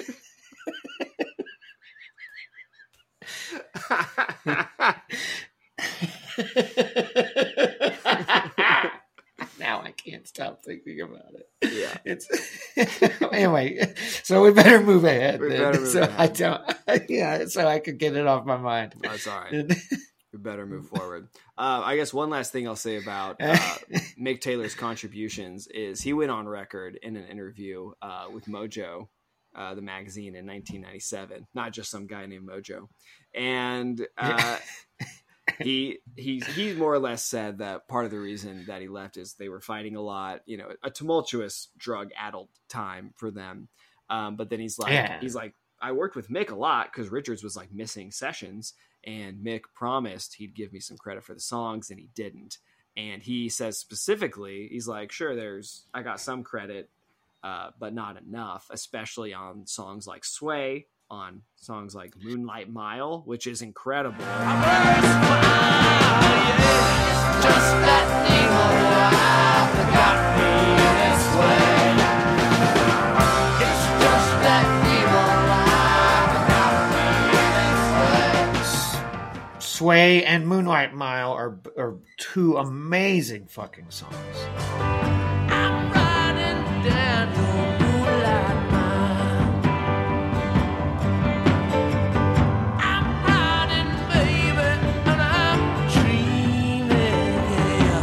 Now I can't stop thinking about it. Yeah. It's anyway. So we better move ahead. We then, better move so ahead. I don't. Yeah, so I could get it off my mind. That's all right. We better move forward. Uh, I guess one last thing I'll say about uh, Mick Taylor's contributions is he went on record in an interview uh, with Mojo, uh, the magazine, in nineteen ninety-seven. Not just some guy named Mojo, and uh, he he he more or less said that part of the reason that he left is they were fighting a lot. You know, a tumultuous drug-addled time for them. Um, but then he's like, Yeah. he's like, I worked with Mick a lot because Richards was like missing sessions. And Mick promised he'd give me some credit for the songs, and he didn't. And he says specifically, he's like, sure, there's, I got some credit uh, but not enough, especially on songs like Sway, on songs like Moonlight Mile, which is incredible. Just that evil life that got me this way. It's just that evil life that got me this way. Sway and Moonlight Mile are are two amazing fucking songs. I'm riding down your moonlight mile. I'm riding, baby, and I'm dreaming, yeah.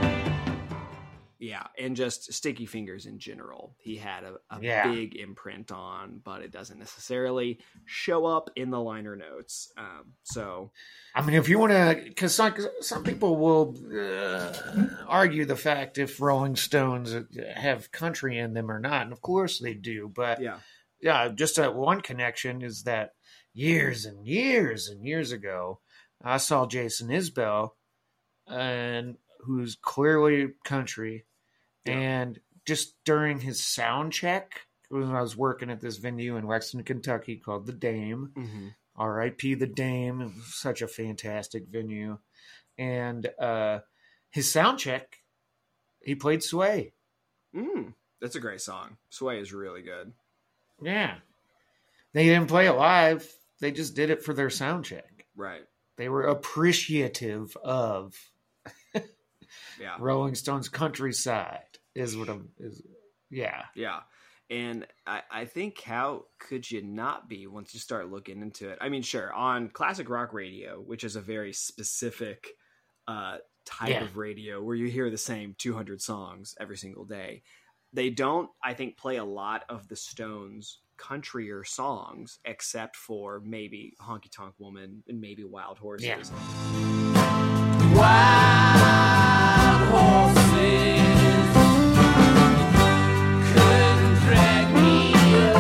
Yeah, and just Sticky Fingers in general, he had a, a Yeah. big imprint on, but it doesn't necessarily show up in the liner notes. Um, so, I mean, if you want to, because some, some people will uh, argue the fact if Rolling Stones have country in them or not, and of course they do. But yeah, yeah, just a, one connection is that years and years and years ago, I saw Jason Isbell, and who's clearly country, Yeah. and just during his sound check, when I was working at this venue in Lexington, Kentucky called The Dame. mm-hmm. R I P The Dame. It was such a fantastic venue. And uh, his sound check, he played Sway. mm, that's a great song. Sway is really good. Yeah. They didn't play it live. They just did it for their sound check. Right. They were appreciative of Yeah. Rolling Stones' Countryside is what I'm is yeah. Yeah. And I, I think how could you not be once you start looking into it? I mean, sure, on classic rock radio, which is a very specific uh, type Yeah. of radio where you hear the same two hundred songs every single day, they don't, I think, play a lot of the Stones' countryer songs, except for maybe Honky Tonk Woman and maybe Wild Horses. Yeah. Wild horses couldn't drag me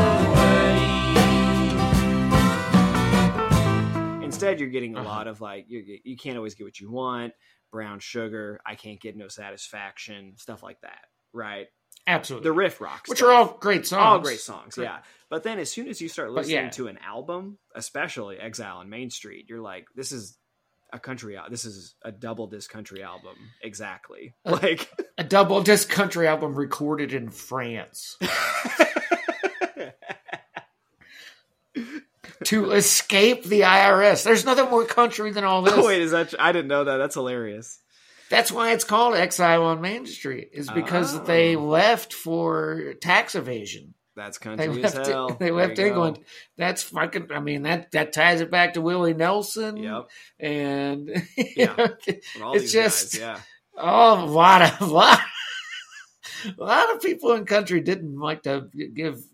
away. Instead, you're getting a Uh-huh. lot of like, you, you can't always get what you want, Brown Sugar, I Can't Get No Satisfaction, stuff like that, right? Absolutely. The riff rock Which stuff. are all great songs. all great songs, Great. yeah. But then as soon as you start But listening yeah. to an album, especially Exile on Main Street, you're like, this is a country al- this is a double disc country album. Exactly. Uh, Like A double disc country album recorded in France to escape the I R S. There's nothing more country than all this. Oh, wait, is that I didn't know that. That's hilarious. That's why it's called Exile on Main Street, is because Oh. they left for tax evasion. That's They country as left, hell. they There left you go. England. That's fucking, I mean, that, that ties it back to Willie Nelson. Yep. And you Yeah. know, From all it's these just, guys, yeah. oh, a lot of, a lot, a lot of people in country didn't like to give,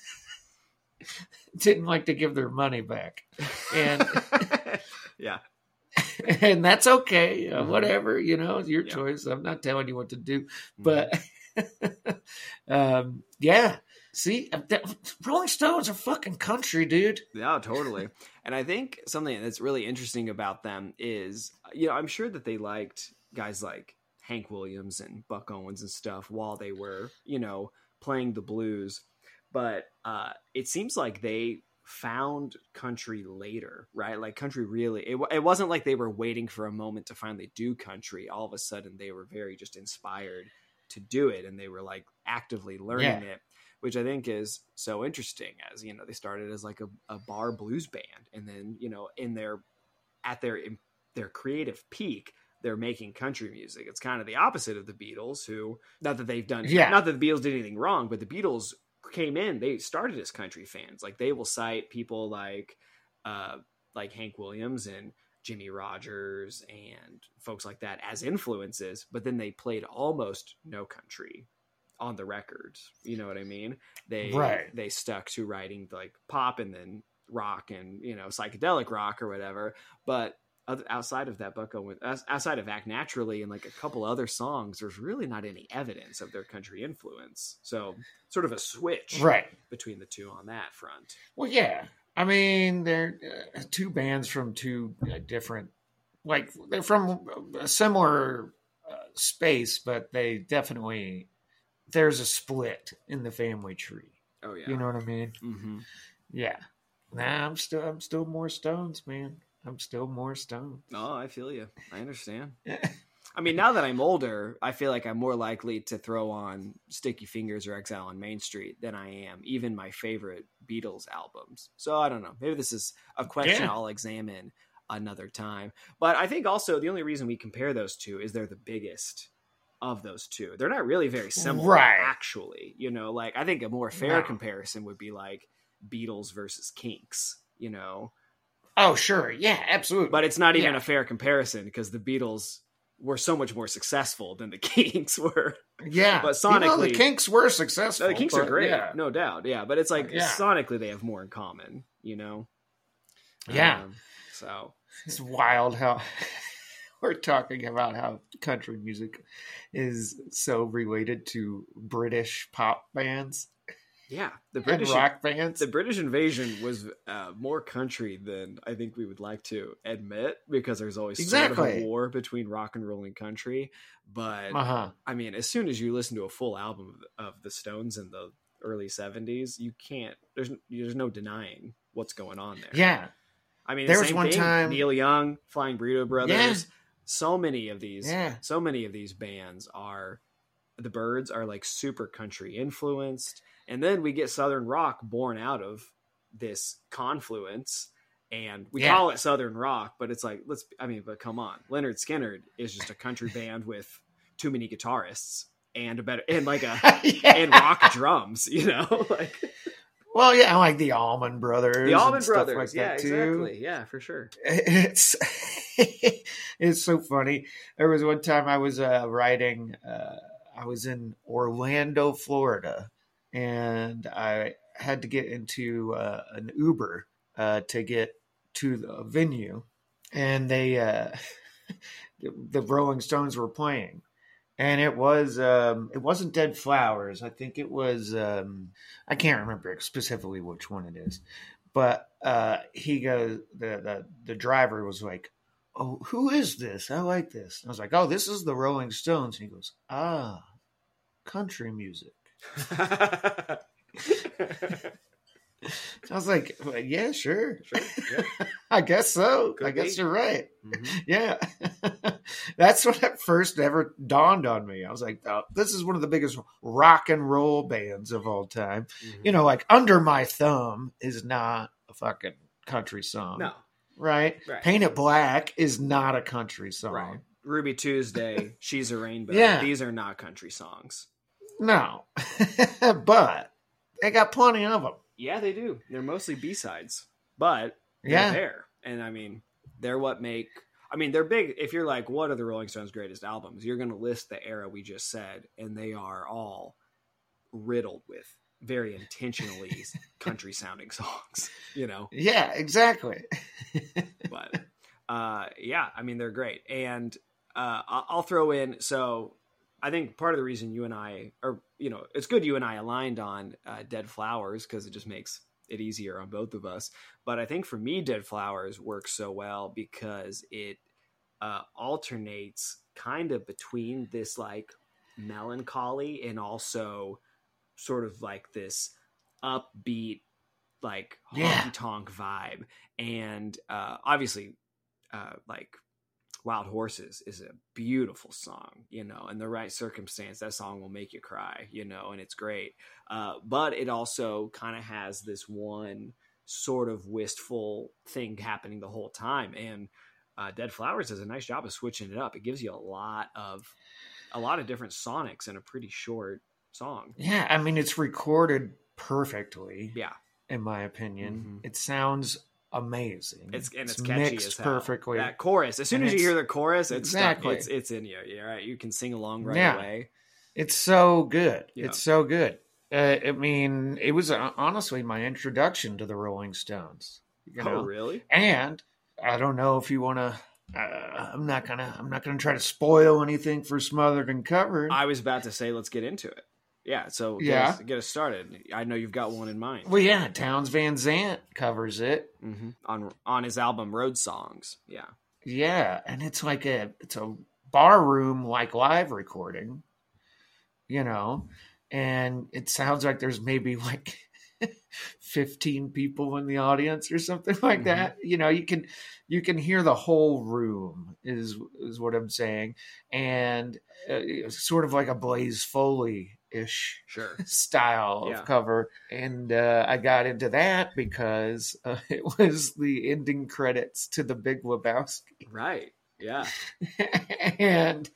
didn't like to give their money back. And, Yeah. and that's okay. Uh, Mhm. whatever, you know, it's your Yeah. choice. I'm not telling you what to do, Mm-hmm. but um, yeah. See, uh, that- Rolling Stones are fucking country, dude. Yeah, totally. And I think something that's really interesting about them is, you know, I'm sure that they liked guys like Hank Williams and Buck Owens and stuff while they were, you know, playing the blues. But uh, it seems like they found country later, right? Like country really, it, it wasn't like they were waiting for a moment to finally do country. All of a sudden they were very just inspired to do it. And they were like actively learning Yeah. it, which I think is so interesting, as, you know, they started as like a, a bar blues band. And then, you know, in their, at their, in their creative peak, they're making country music. It's kind of the opposite of the Beatles, who, not that they've done, Yeah. not that the Beatles did anything wrong, but the Beatles came in, they started as country fans. Like they will cite people like, uh, like Hank Williams and Jimmy Rogers and folks like that as influences, but then they played almost no country on the records. You know what I mean? They, Right. they stuck to writing like pop and then rock and, you know, psychedelic rock or whatever. But other, outside of that, Buck Owens, outside of Act Naturally and like a couple other songs, there's really not any evidence of their country influence. So sort of a switch Right. between the two on that front. Well, yeah. I mean, they're uh, two bands from two uh, different, like, they're from a similar uh, space, but they definitely there's a split in the family tree. Oh yeah. You know what I mean? Mm-hmm. Yeah. Nah, I'm still I'm still more Stones, man. I'm still more Stones. Oh, I feel you. I understand. I mean, now that I'm older, I feel like I'm more likely to throw on Sticky Fingers or Exile on Main Street than I am even my favorite Beatles albums. So I don't know. Maybe this is a question Yeah. I'll examine another time. But I think also the only reason we compare those two is they're the biggest of those two. They're not really very similar, Right. actually. You know, like I think a more fair No. comparison would be like Beatles versus Kinks, you know. Oh, sure. Yeah, absolutely. But it's not even Yeah. a fair comparison because the Beatles were so much more successful than the Kinks were. Yeah. But You know, sonically- the Kinks were successful. No, the Kinks are but great, Yeah. no doubt. Yeah, but it's like Yeah. sonically they have more in common, you know? Yeah. Um, so, It's wild how we're talking about how country music is so related to British pop bands yeah, the and British rock bands. the British invasion was uh, more country than I think we would like to admit because there's always sort of Exactly. a war between rock and roll and country. But Uh-huh. I mean, as soon as you listen to a full album of, of the Stones in the early seventies, you can't. There's there's no denying what's going on there. Yeah. I mean, There the was same one thing, time- Neil Young, Flying Burrito Brothers. Yeah. So many of these, Yeah. so many of these bands are the Byrds are like super country influenced, and then we get Southern rock born out of this confluence. And we Yeah. call it Southern rock, but it's like, let's, I mean, but come on. Leonard Skinner is just a country band with too many guitarists and a better, and like a, Yeah. and rock drums, you know? Like Well, yeah, I like the Allman Brothers. the Allman and stuff Brothers. like yeah, that too. exactly. Yeah, for sure. It's it's so funny. There was one time I was uh, riding. Uh, I was in Orlando, Florida, and I had to get into uh, an Uber uh, to get to the venue, and they uh, the Rolling Stones were playing, and it was um, it wasn't Dead Flowers. I think it was um, I can't remember specifically which one it is, but uh, he goes the, the the driver was like, "Oh, who is this? I like this." And I was like, "Oh, this is the Rolling Stones." And he goes, "Ah, country music." I was like, well, "Yeah, sure, Sure, yeah. I guess so. Could I guess be. you're right." Mhm. Yeah. That's when it first ever dawned on me. I was like, oh, this is one of the biggest rock and roll bands of all time. Mhm. You know, like Under My Thumb is not a fucking country song. No, Right? Right. Paint It Black is not a country song. right. Ruby Tuesday, She's a Rainbow. Yeah. These are not country songs. No. But they got plenty of them. Yeah, they do. They're mostly B-sides, but they're Yeah. there. And I mean, they're what make, I mean, they're big. If you're like, what are the Rolling Stones' greatest albums? You're going to list the era we just said, and they are all riddled with very intentionally country sounding songs, you know? Yeah, exactly. But uh, yeah, I mean, they're great. And uh, I- I'll throw in, so I think part of the reason you and I, or, you know, it's good you and I aligned on uh, Dead Flowers because it just makes it easier on both of us. But I think for me, Dead Flowers works so well because it uh, alternates kind of between this like melancholy and also sort of like this upbeat, like Yeah. honky tonk vibe. And uh, obviously, uh, like Wild Horses is a beautiful song, you know, in the right circumstance, that song will make you cry, you know, and it's great. Uh, but it also kind of has this one sort of wistful thing happening the whole time. And uh, Dead Flowers does a nice job of switching it up. It gives you a lot of, a lot of different sonics in a pretty short song. Yeah, I mean, it's recorded perfectly, Yeah. in my opinion. Mhm. It sounds amazing. It's and it's, catchy mixed as hell. perfectly. That chorus, as soon And as you it's- hear the chorus, it's Exactly. stuck. It's it's in you. Yeah, right. You can sing along right Yeah. away. It's so good. Yeah. It's so good. Uh, I mean, it was uh, honestly my introduction to the Rolling Stones. You know? Oh, really? And I don't know if you want to. Uh, I'm not gonna. I'm not gonna try to spoil anything for Smothered and Covered. I was about to say, let's get into it. Yeah. So get Yeah. us, get us started. I know you've got one in mind. well, yeah, Towns Van Zandt covers it. hmm On on his album Road Songs. Yeah. Yeah, and it's like a it's a bar room like live recording, you know, and it sounds like there's maybe like fifteen people in the audience or something like Mhm. that. You know, you can you can hear the whole room is is what I'm saying, and uh, it's sort of like a Blaze Foley ish Sure. style Yeah. of cover, and uh, I got into that because uh, it was the ending credits to The Big Lebowski, Right. Yeah. and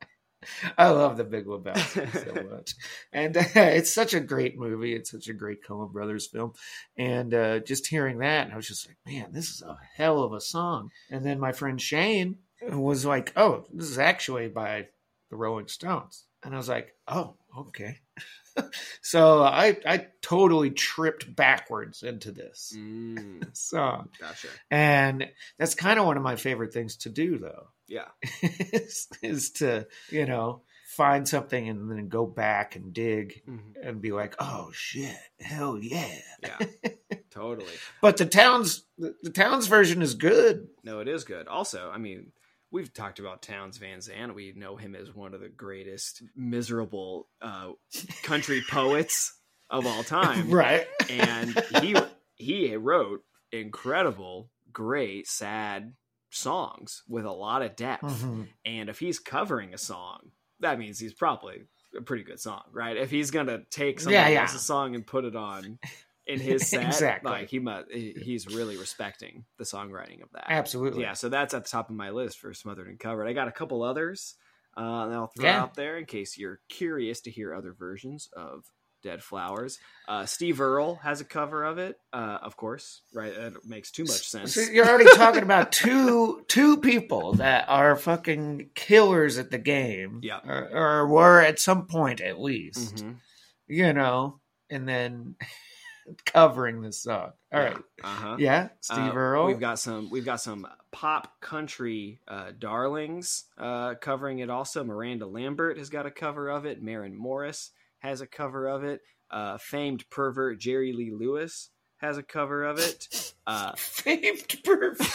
I love The Big Lebowski so much, and uh, it's such a great movie. It's such a great Coen Brothers film, and uh, just hearing that, I was just like, man, this is a hell of a song. And then my friend Shane was like, oh, this is actually by the Rolling Stones, and I was like, oh, okay. So I I totally tripped backwards into this Mm, song, gotcha. and that's kind of one of my favorite things to do, though. Yeah. is, is to, you know, find something and then go back and dig Mhm. and be like, oh shit, hell yeah. Yeah. Totally. But the Towns the, the Towns version is good. No, it is good. Also, I mean, we've talked about Towns Van Zandt. We know him as one of the greatest miserable uh, country poets of all time. Right. And he he wrote incredible, great, sad songs with a lot of depth. Mhm. And if he's covering a song, that means he's probably a pretty good song, right? If he's gonna take somebody Yeah, yeah. else's song and put it on in his set, Exactly. like he must, he- he's really respecting the songwriting of that. Absolutely. Yeah, so that's at the top of my list for Smothered and Covered. I got a couple others uh, that I'll throw Yeah. out there in case you're curious to hear other versions of Dead Flowers. Uh, Steve Earle has a cover of it, uh, of course, right? That makes too much sense. So you're already talking about two two people that are fucking killers at the game. Yeah. Or, or were at some point at least. Mhm. You know, and then covering this song. All right. Uh-huh. Yeah, Steve Uh, Earle. We've got some. We've got some pop country uh, darlings uh, covering it. Also, Miranda Lambert has got a cover of it. Maren Morris has a cover of it. Uh, famed pervert Jerry Lee Lewis has a cover of it. Uh, famed pervert.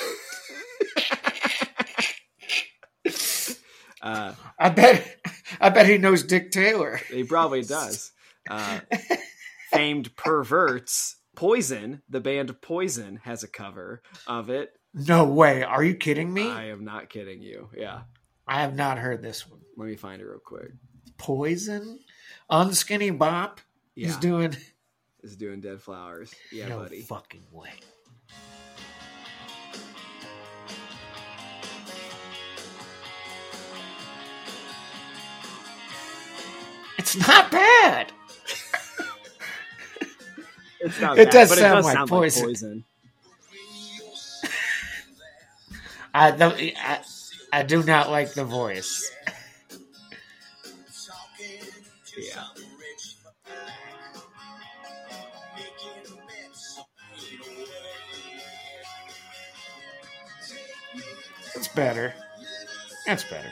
uh, I bet. I bet he knows Dick Taylor. he probably does. Uh, famed perverts Poison, the band Poison, has a cover of it. No way. Are you kidding me? I am not kidding you. Yeah, I have not heard this one. let me find it real quick. Poison, Unskinny Bop. Yeah, He's doing. is doing Dead Flowers. Yeah, no buddy. fucking way. It's not bad. It's not It bad, does but sound it does like sound Poison. like Poison. I don't. I, I do not like the voice. Yeah. It's better. That's better.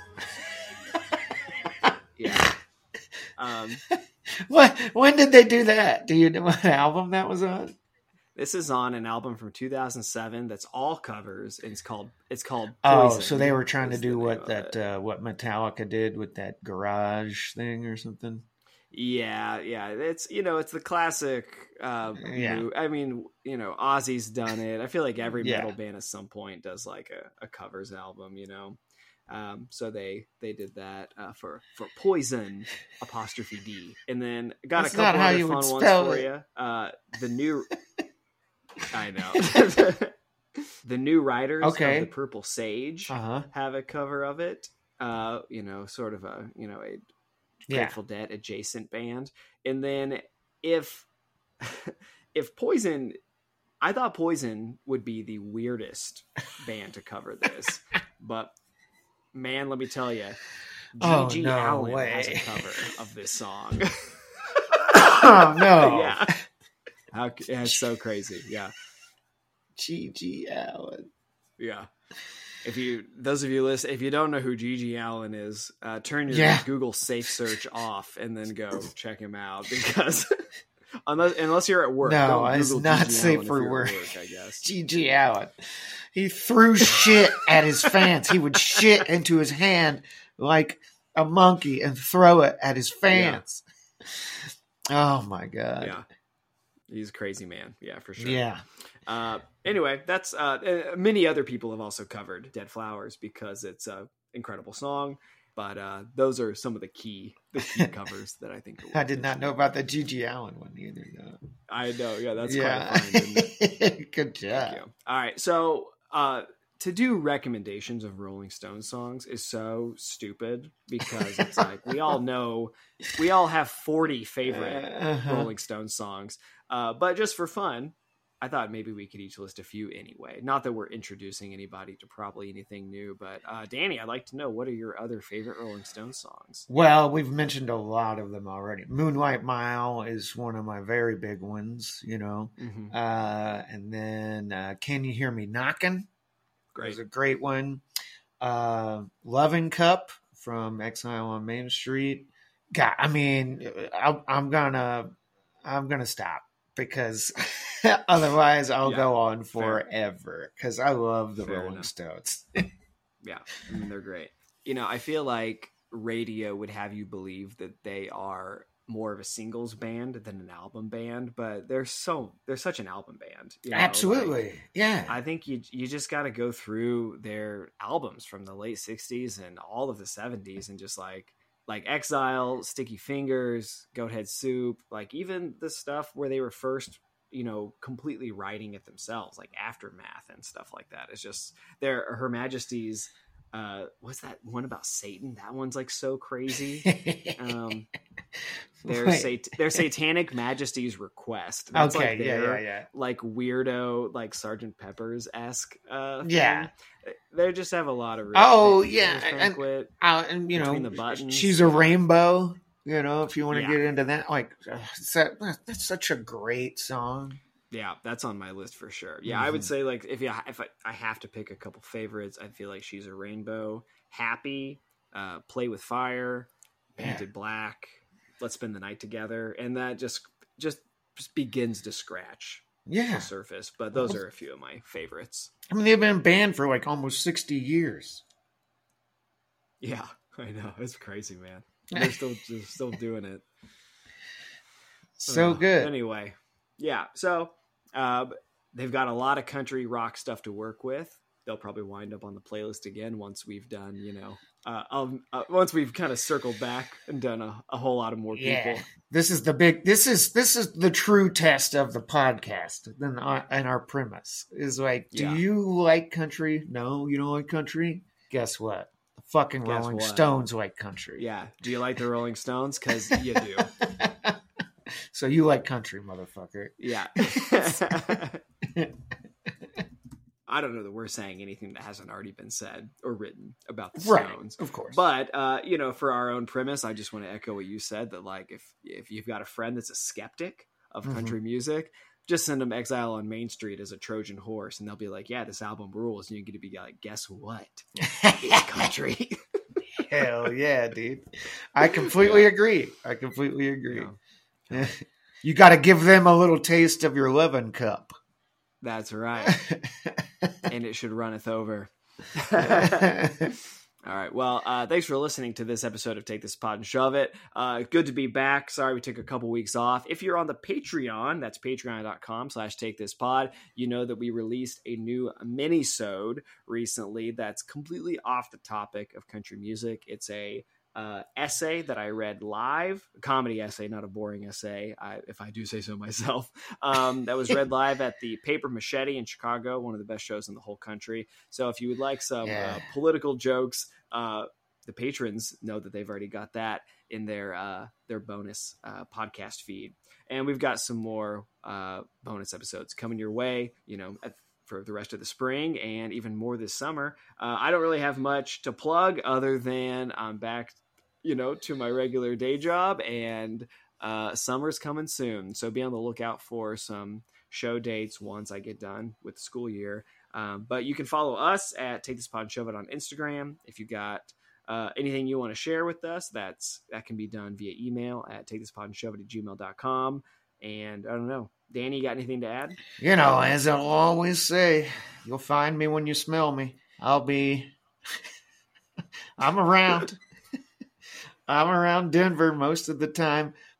Yeah. Um, What? When did they do that? Do you know what album that was on? this is on an album from two thousand seven that's all covers, and it's called it's called Oh, Poison. so they were trying to is do the name what of that it. uh, what Metallica did with that garage thing or something. Yeah, yeah. It's you know it's the classic. Uh, Yeah. mo- I mean, you know, Ozzy's done it. I feel like every Yeah. metal band at some point does like a, a covers album. You know. Um, so they they did that uh, for for Poison apostrophe D, and then got That's a not couple how other you would fun ones spell for it. you. Uh, the new, I know, the New Riders Okay. of the Purple Sage Uh huh. have a cover of it. Uh, you know, sort of a you know a Yeah. Grateful Dead adjacent band, and then if if Poison. I thought Poison would be the weirdest band to cover this, but man, let me tell you, Oh, G G no Allen way. has a cover of this song. Oh no. Yeah, how yeah, it's so crazy. Yeah, G G Allen. yeah. If you, those of you listen, if you don't know who G G Allen is, uh, turn your Yeah. Google safe search off and then go check him out because unless unless you're at work, No, don't it's Google not G G safe Allen if for you're at work. I guess. G G Allen. He threw shit at his fans. He would shit into his hand like a monkey and throw it at his fans. Oh my god. Yeah. He's a crazy man. Yeah, for sure. Yeah. Uh, anyway, that's uh, uh, many other people have also covered Dead Flowers because it's a incredible song. But uh, those are some of the key the key covers that I think. Are I did not know about the Gigi Allen one either. No. I know. Yeah, that's yeah. quite fun. Isn't it? Good job. Thank you. All right, so uh, to do recommendations of Rolling Stones songs is so stupid because it's like we all know, we all have forty favorite Uh-huh. Rolling Stones songs, uh, but just for fun, I thought maybe we could each list a few anyway. Not that we're introducing anybody to probably anything new, but uh, Danny, I'd like to know, what are your other favorite Rolling Stones songs? Well, we've mentioned a lot of them already. Moonlight Mile is one of my very big ones, you know. Mm-hmm. Uh, and then uh, Can You Hear Me Knocking? Great. Was a great one. Uh, Loving Cup from Exile on Main Street. God, I mean, I, I'm gonna, I'm gonna stop because otherwise I'll Yeah, go on fair. forever because I love the Fair Rolling enough. Stones. Yeah, I mean, they're great. You know, I feel like radio would have you believe that they are more of a singles band than an album band, but they're so they're such an album band. You know? Absolutely, Like, yeah. I think you you just got to go through their albums from the late sixties and all of the seventies and just like like Exile, Sticky Fingers, Goathead Soup, like even the stuff where they were first, you know, completely writing it themselves, like Aftermath and stuff like that. It's just their Her Majesty's uh what's that one about Satan? That one's like so crazy. Um their Wait. sat- their Satanic Majesty's Request. That's Okay, like yeah, their, yeah, yeah. like weirdo, like Sergeant Pepper's esque. Uh, Yeah. thing. They just have a lot of. Oh, Rich- yeah, Rich and- Banquet. Uh, and you Between know, the buttons. she's a rainbow. You know, if you want to Yeah. get into that, like uh, that, that's such a great song. Yeah, that's on my list for sure. Yeah, I would Mhm. say like if you if I, I have to pick a couple favorites, I feel like She's a Rainbow, Happy, uh, Play with Fire, Yeah. Painted Black, Let's Spend the Night Together, and that just just just begins to scratch Yeah, the surface. But those are a few of my favorites. I mean they've been banned for like almost sixty years. Yeah, I know, it's crazy, man. They're still they're still doing it. So Uh, good. Anyway, yeah. So uh, they've got a lot of country rock stuff to work with. They'll probably wind up on the playlist again once we've done, you know, uh, um, uh, once we've kind of circled back and done a, a whole lot of more Yeah, people. this is the big. This is this is the true test of the podcast. Then our, and our premise is like, do Yeah. you like country? No, you don't like country. Guess what? The fucking Guess Rolling what? Stones like country. Yeah. Do you like the Rolling Stones? Because you do. So you like country, motherfucker. Yeah. I don't know that we're saying anything that hasn't already been said or written about the Right, Stones. of course. But uh, you know, for our own premise, I just want to echo what you said, that like if if you've got a friend that's a skeptic of Mhm. country music, just send them Exile on Main Street as a Trojan horse, and they'll be like, "Yeah, this album rules." And you get to be like, "Guess what? It's country." Hell yeah, dude. I completely agree. I completely agree. Yeah. You got to give them a little taste of your loving cup. That's right, and it should runneth over. All right. Well, uh, thanks for listening to this episode of Take This Pod and Shove It. Uh, good to be back. Sorry we took a couple weeks off. If you're on the Patreon, that's patreon.com slash take this pod, you know that we released a new mini-sode recently that's completely off the topic of country music. It's a uh, essay that I read live, a comedy essay, not a boring essay, I, if I do say so myself, um, that was read live at the Paper Machete in Chicago, one of the best shows in the whole country. So if you would like some Yeah. uh, political jokes, uh, the patrons know that they've already got that in their uh, their bonus uh, podcast feed. And we've got some more uh, bonus episodes coming your way, you know, at, for the rest of the spring and even more this summer. Uh, I don't really have much to plug other than I'm back, you know, to my regular day job, and uh, summer's coming soon. So be on the lookout for some show dates once I get done with the school year. Um, but you can follow us at Take This Pod and Shove It on Instagram. If you got uh, anything you want to share with us, that's that can be done via email at take this pod and shove it at gmail dot com. And I don't know, Danny, you got anything to add? You know, as I'll always say, you'll find me when you smell me. I'll be, I'm around. I'm around Denver most of the time,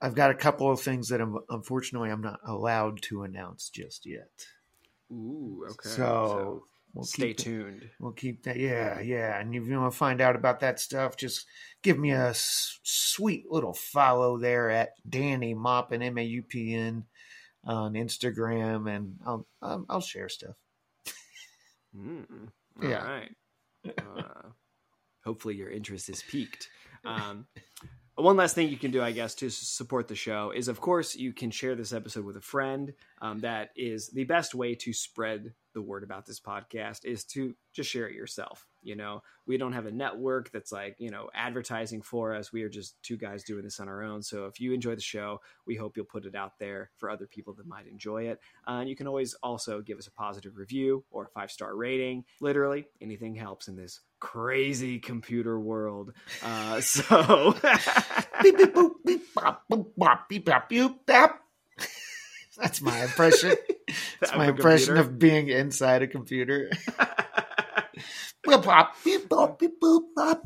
I've got a couple of things that I'm, unfortunately I'm not allowed to announce just yet. Ooh, okay. So, So we'll stay keep it- tuned. We'll keep that. Yeah, yeah. And if you want to find out about that stuff, just give me a s- sweet little follow there at Danny Maupin, M A U P N, on Instagram, and I'll um, I'll share stuff. Mm, all Yeah. right. Uh, hopefully your interest is piqued. Um, one last thing you can do, I guess, to s- support the show is, of course, you can share this episode with a friend. Um, that is the best way to spread the word about this podcast, is to just share it yourself. You know, we don't have a network that's like, you know, advertising for us. We are just two guys doing this on our own. So if you enjoy the show, we hope you'll put it out there for other people that might enjoy it. Uh, and you can always also give us a positive review or a five-star rating. Literally anything helps in this crazy computer world. Uh, so Beep, beep, boop, beep, bop, boop, bop, beep, bop, boop, bop. That's my impression. That's Of my a impression computer? of being inside a computer. Boop, bop, beep, bop, beep, boop, bop.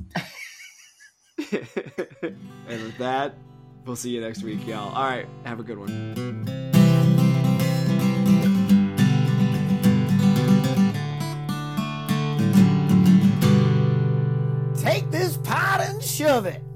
And with that, we'll see you next week, y'all. All right, have a good one. Take this pot and shove it.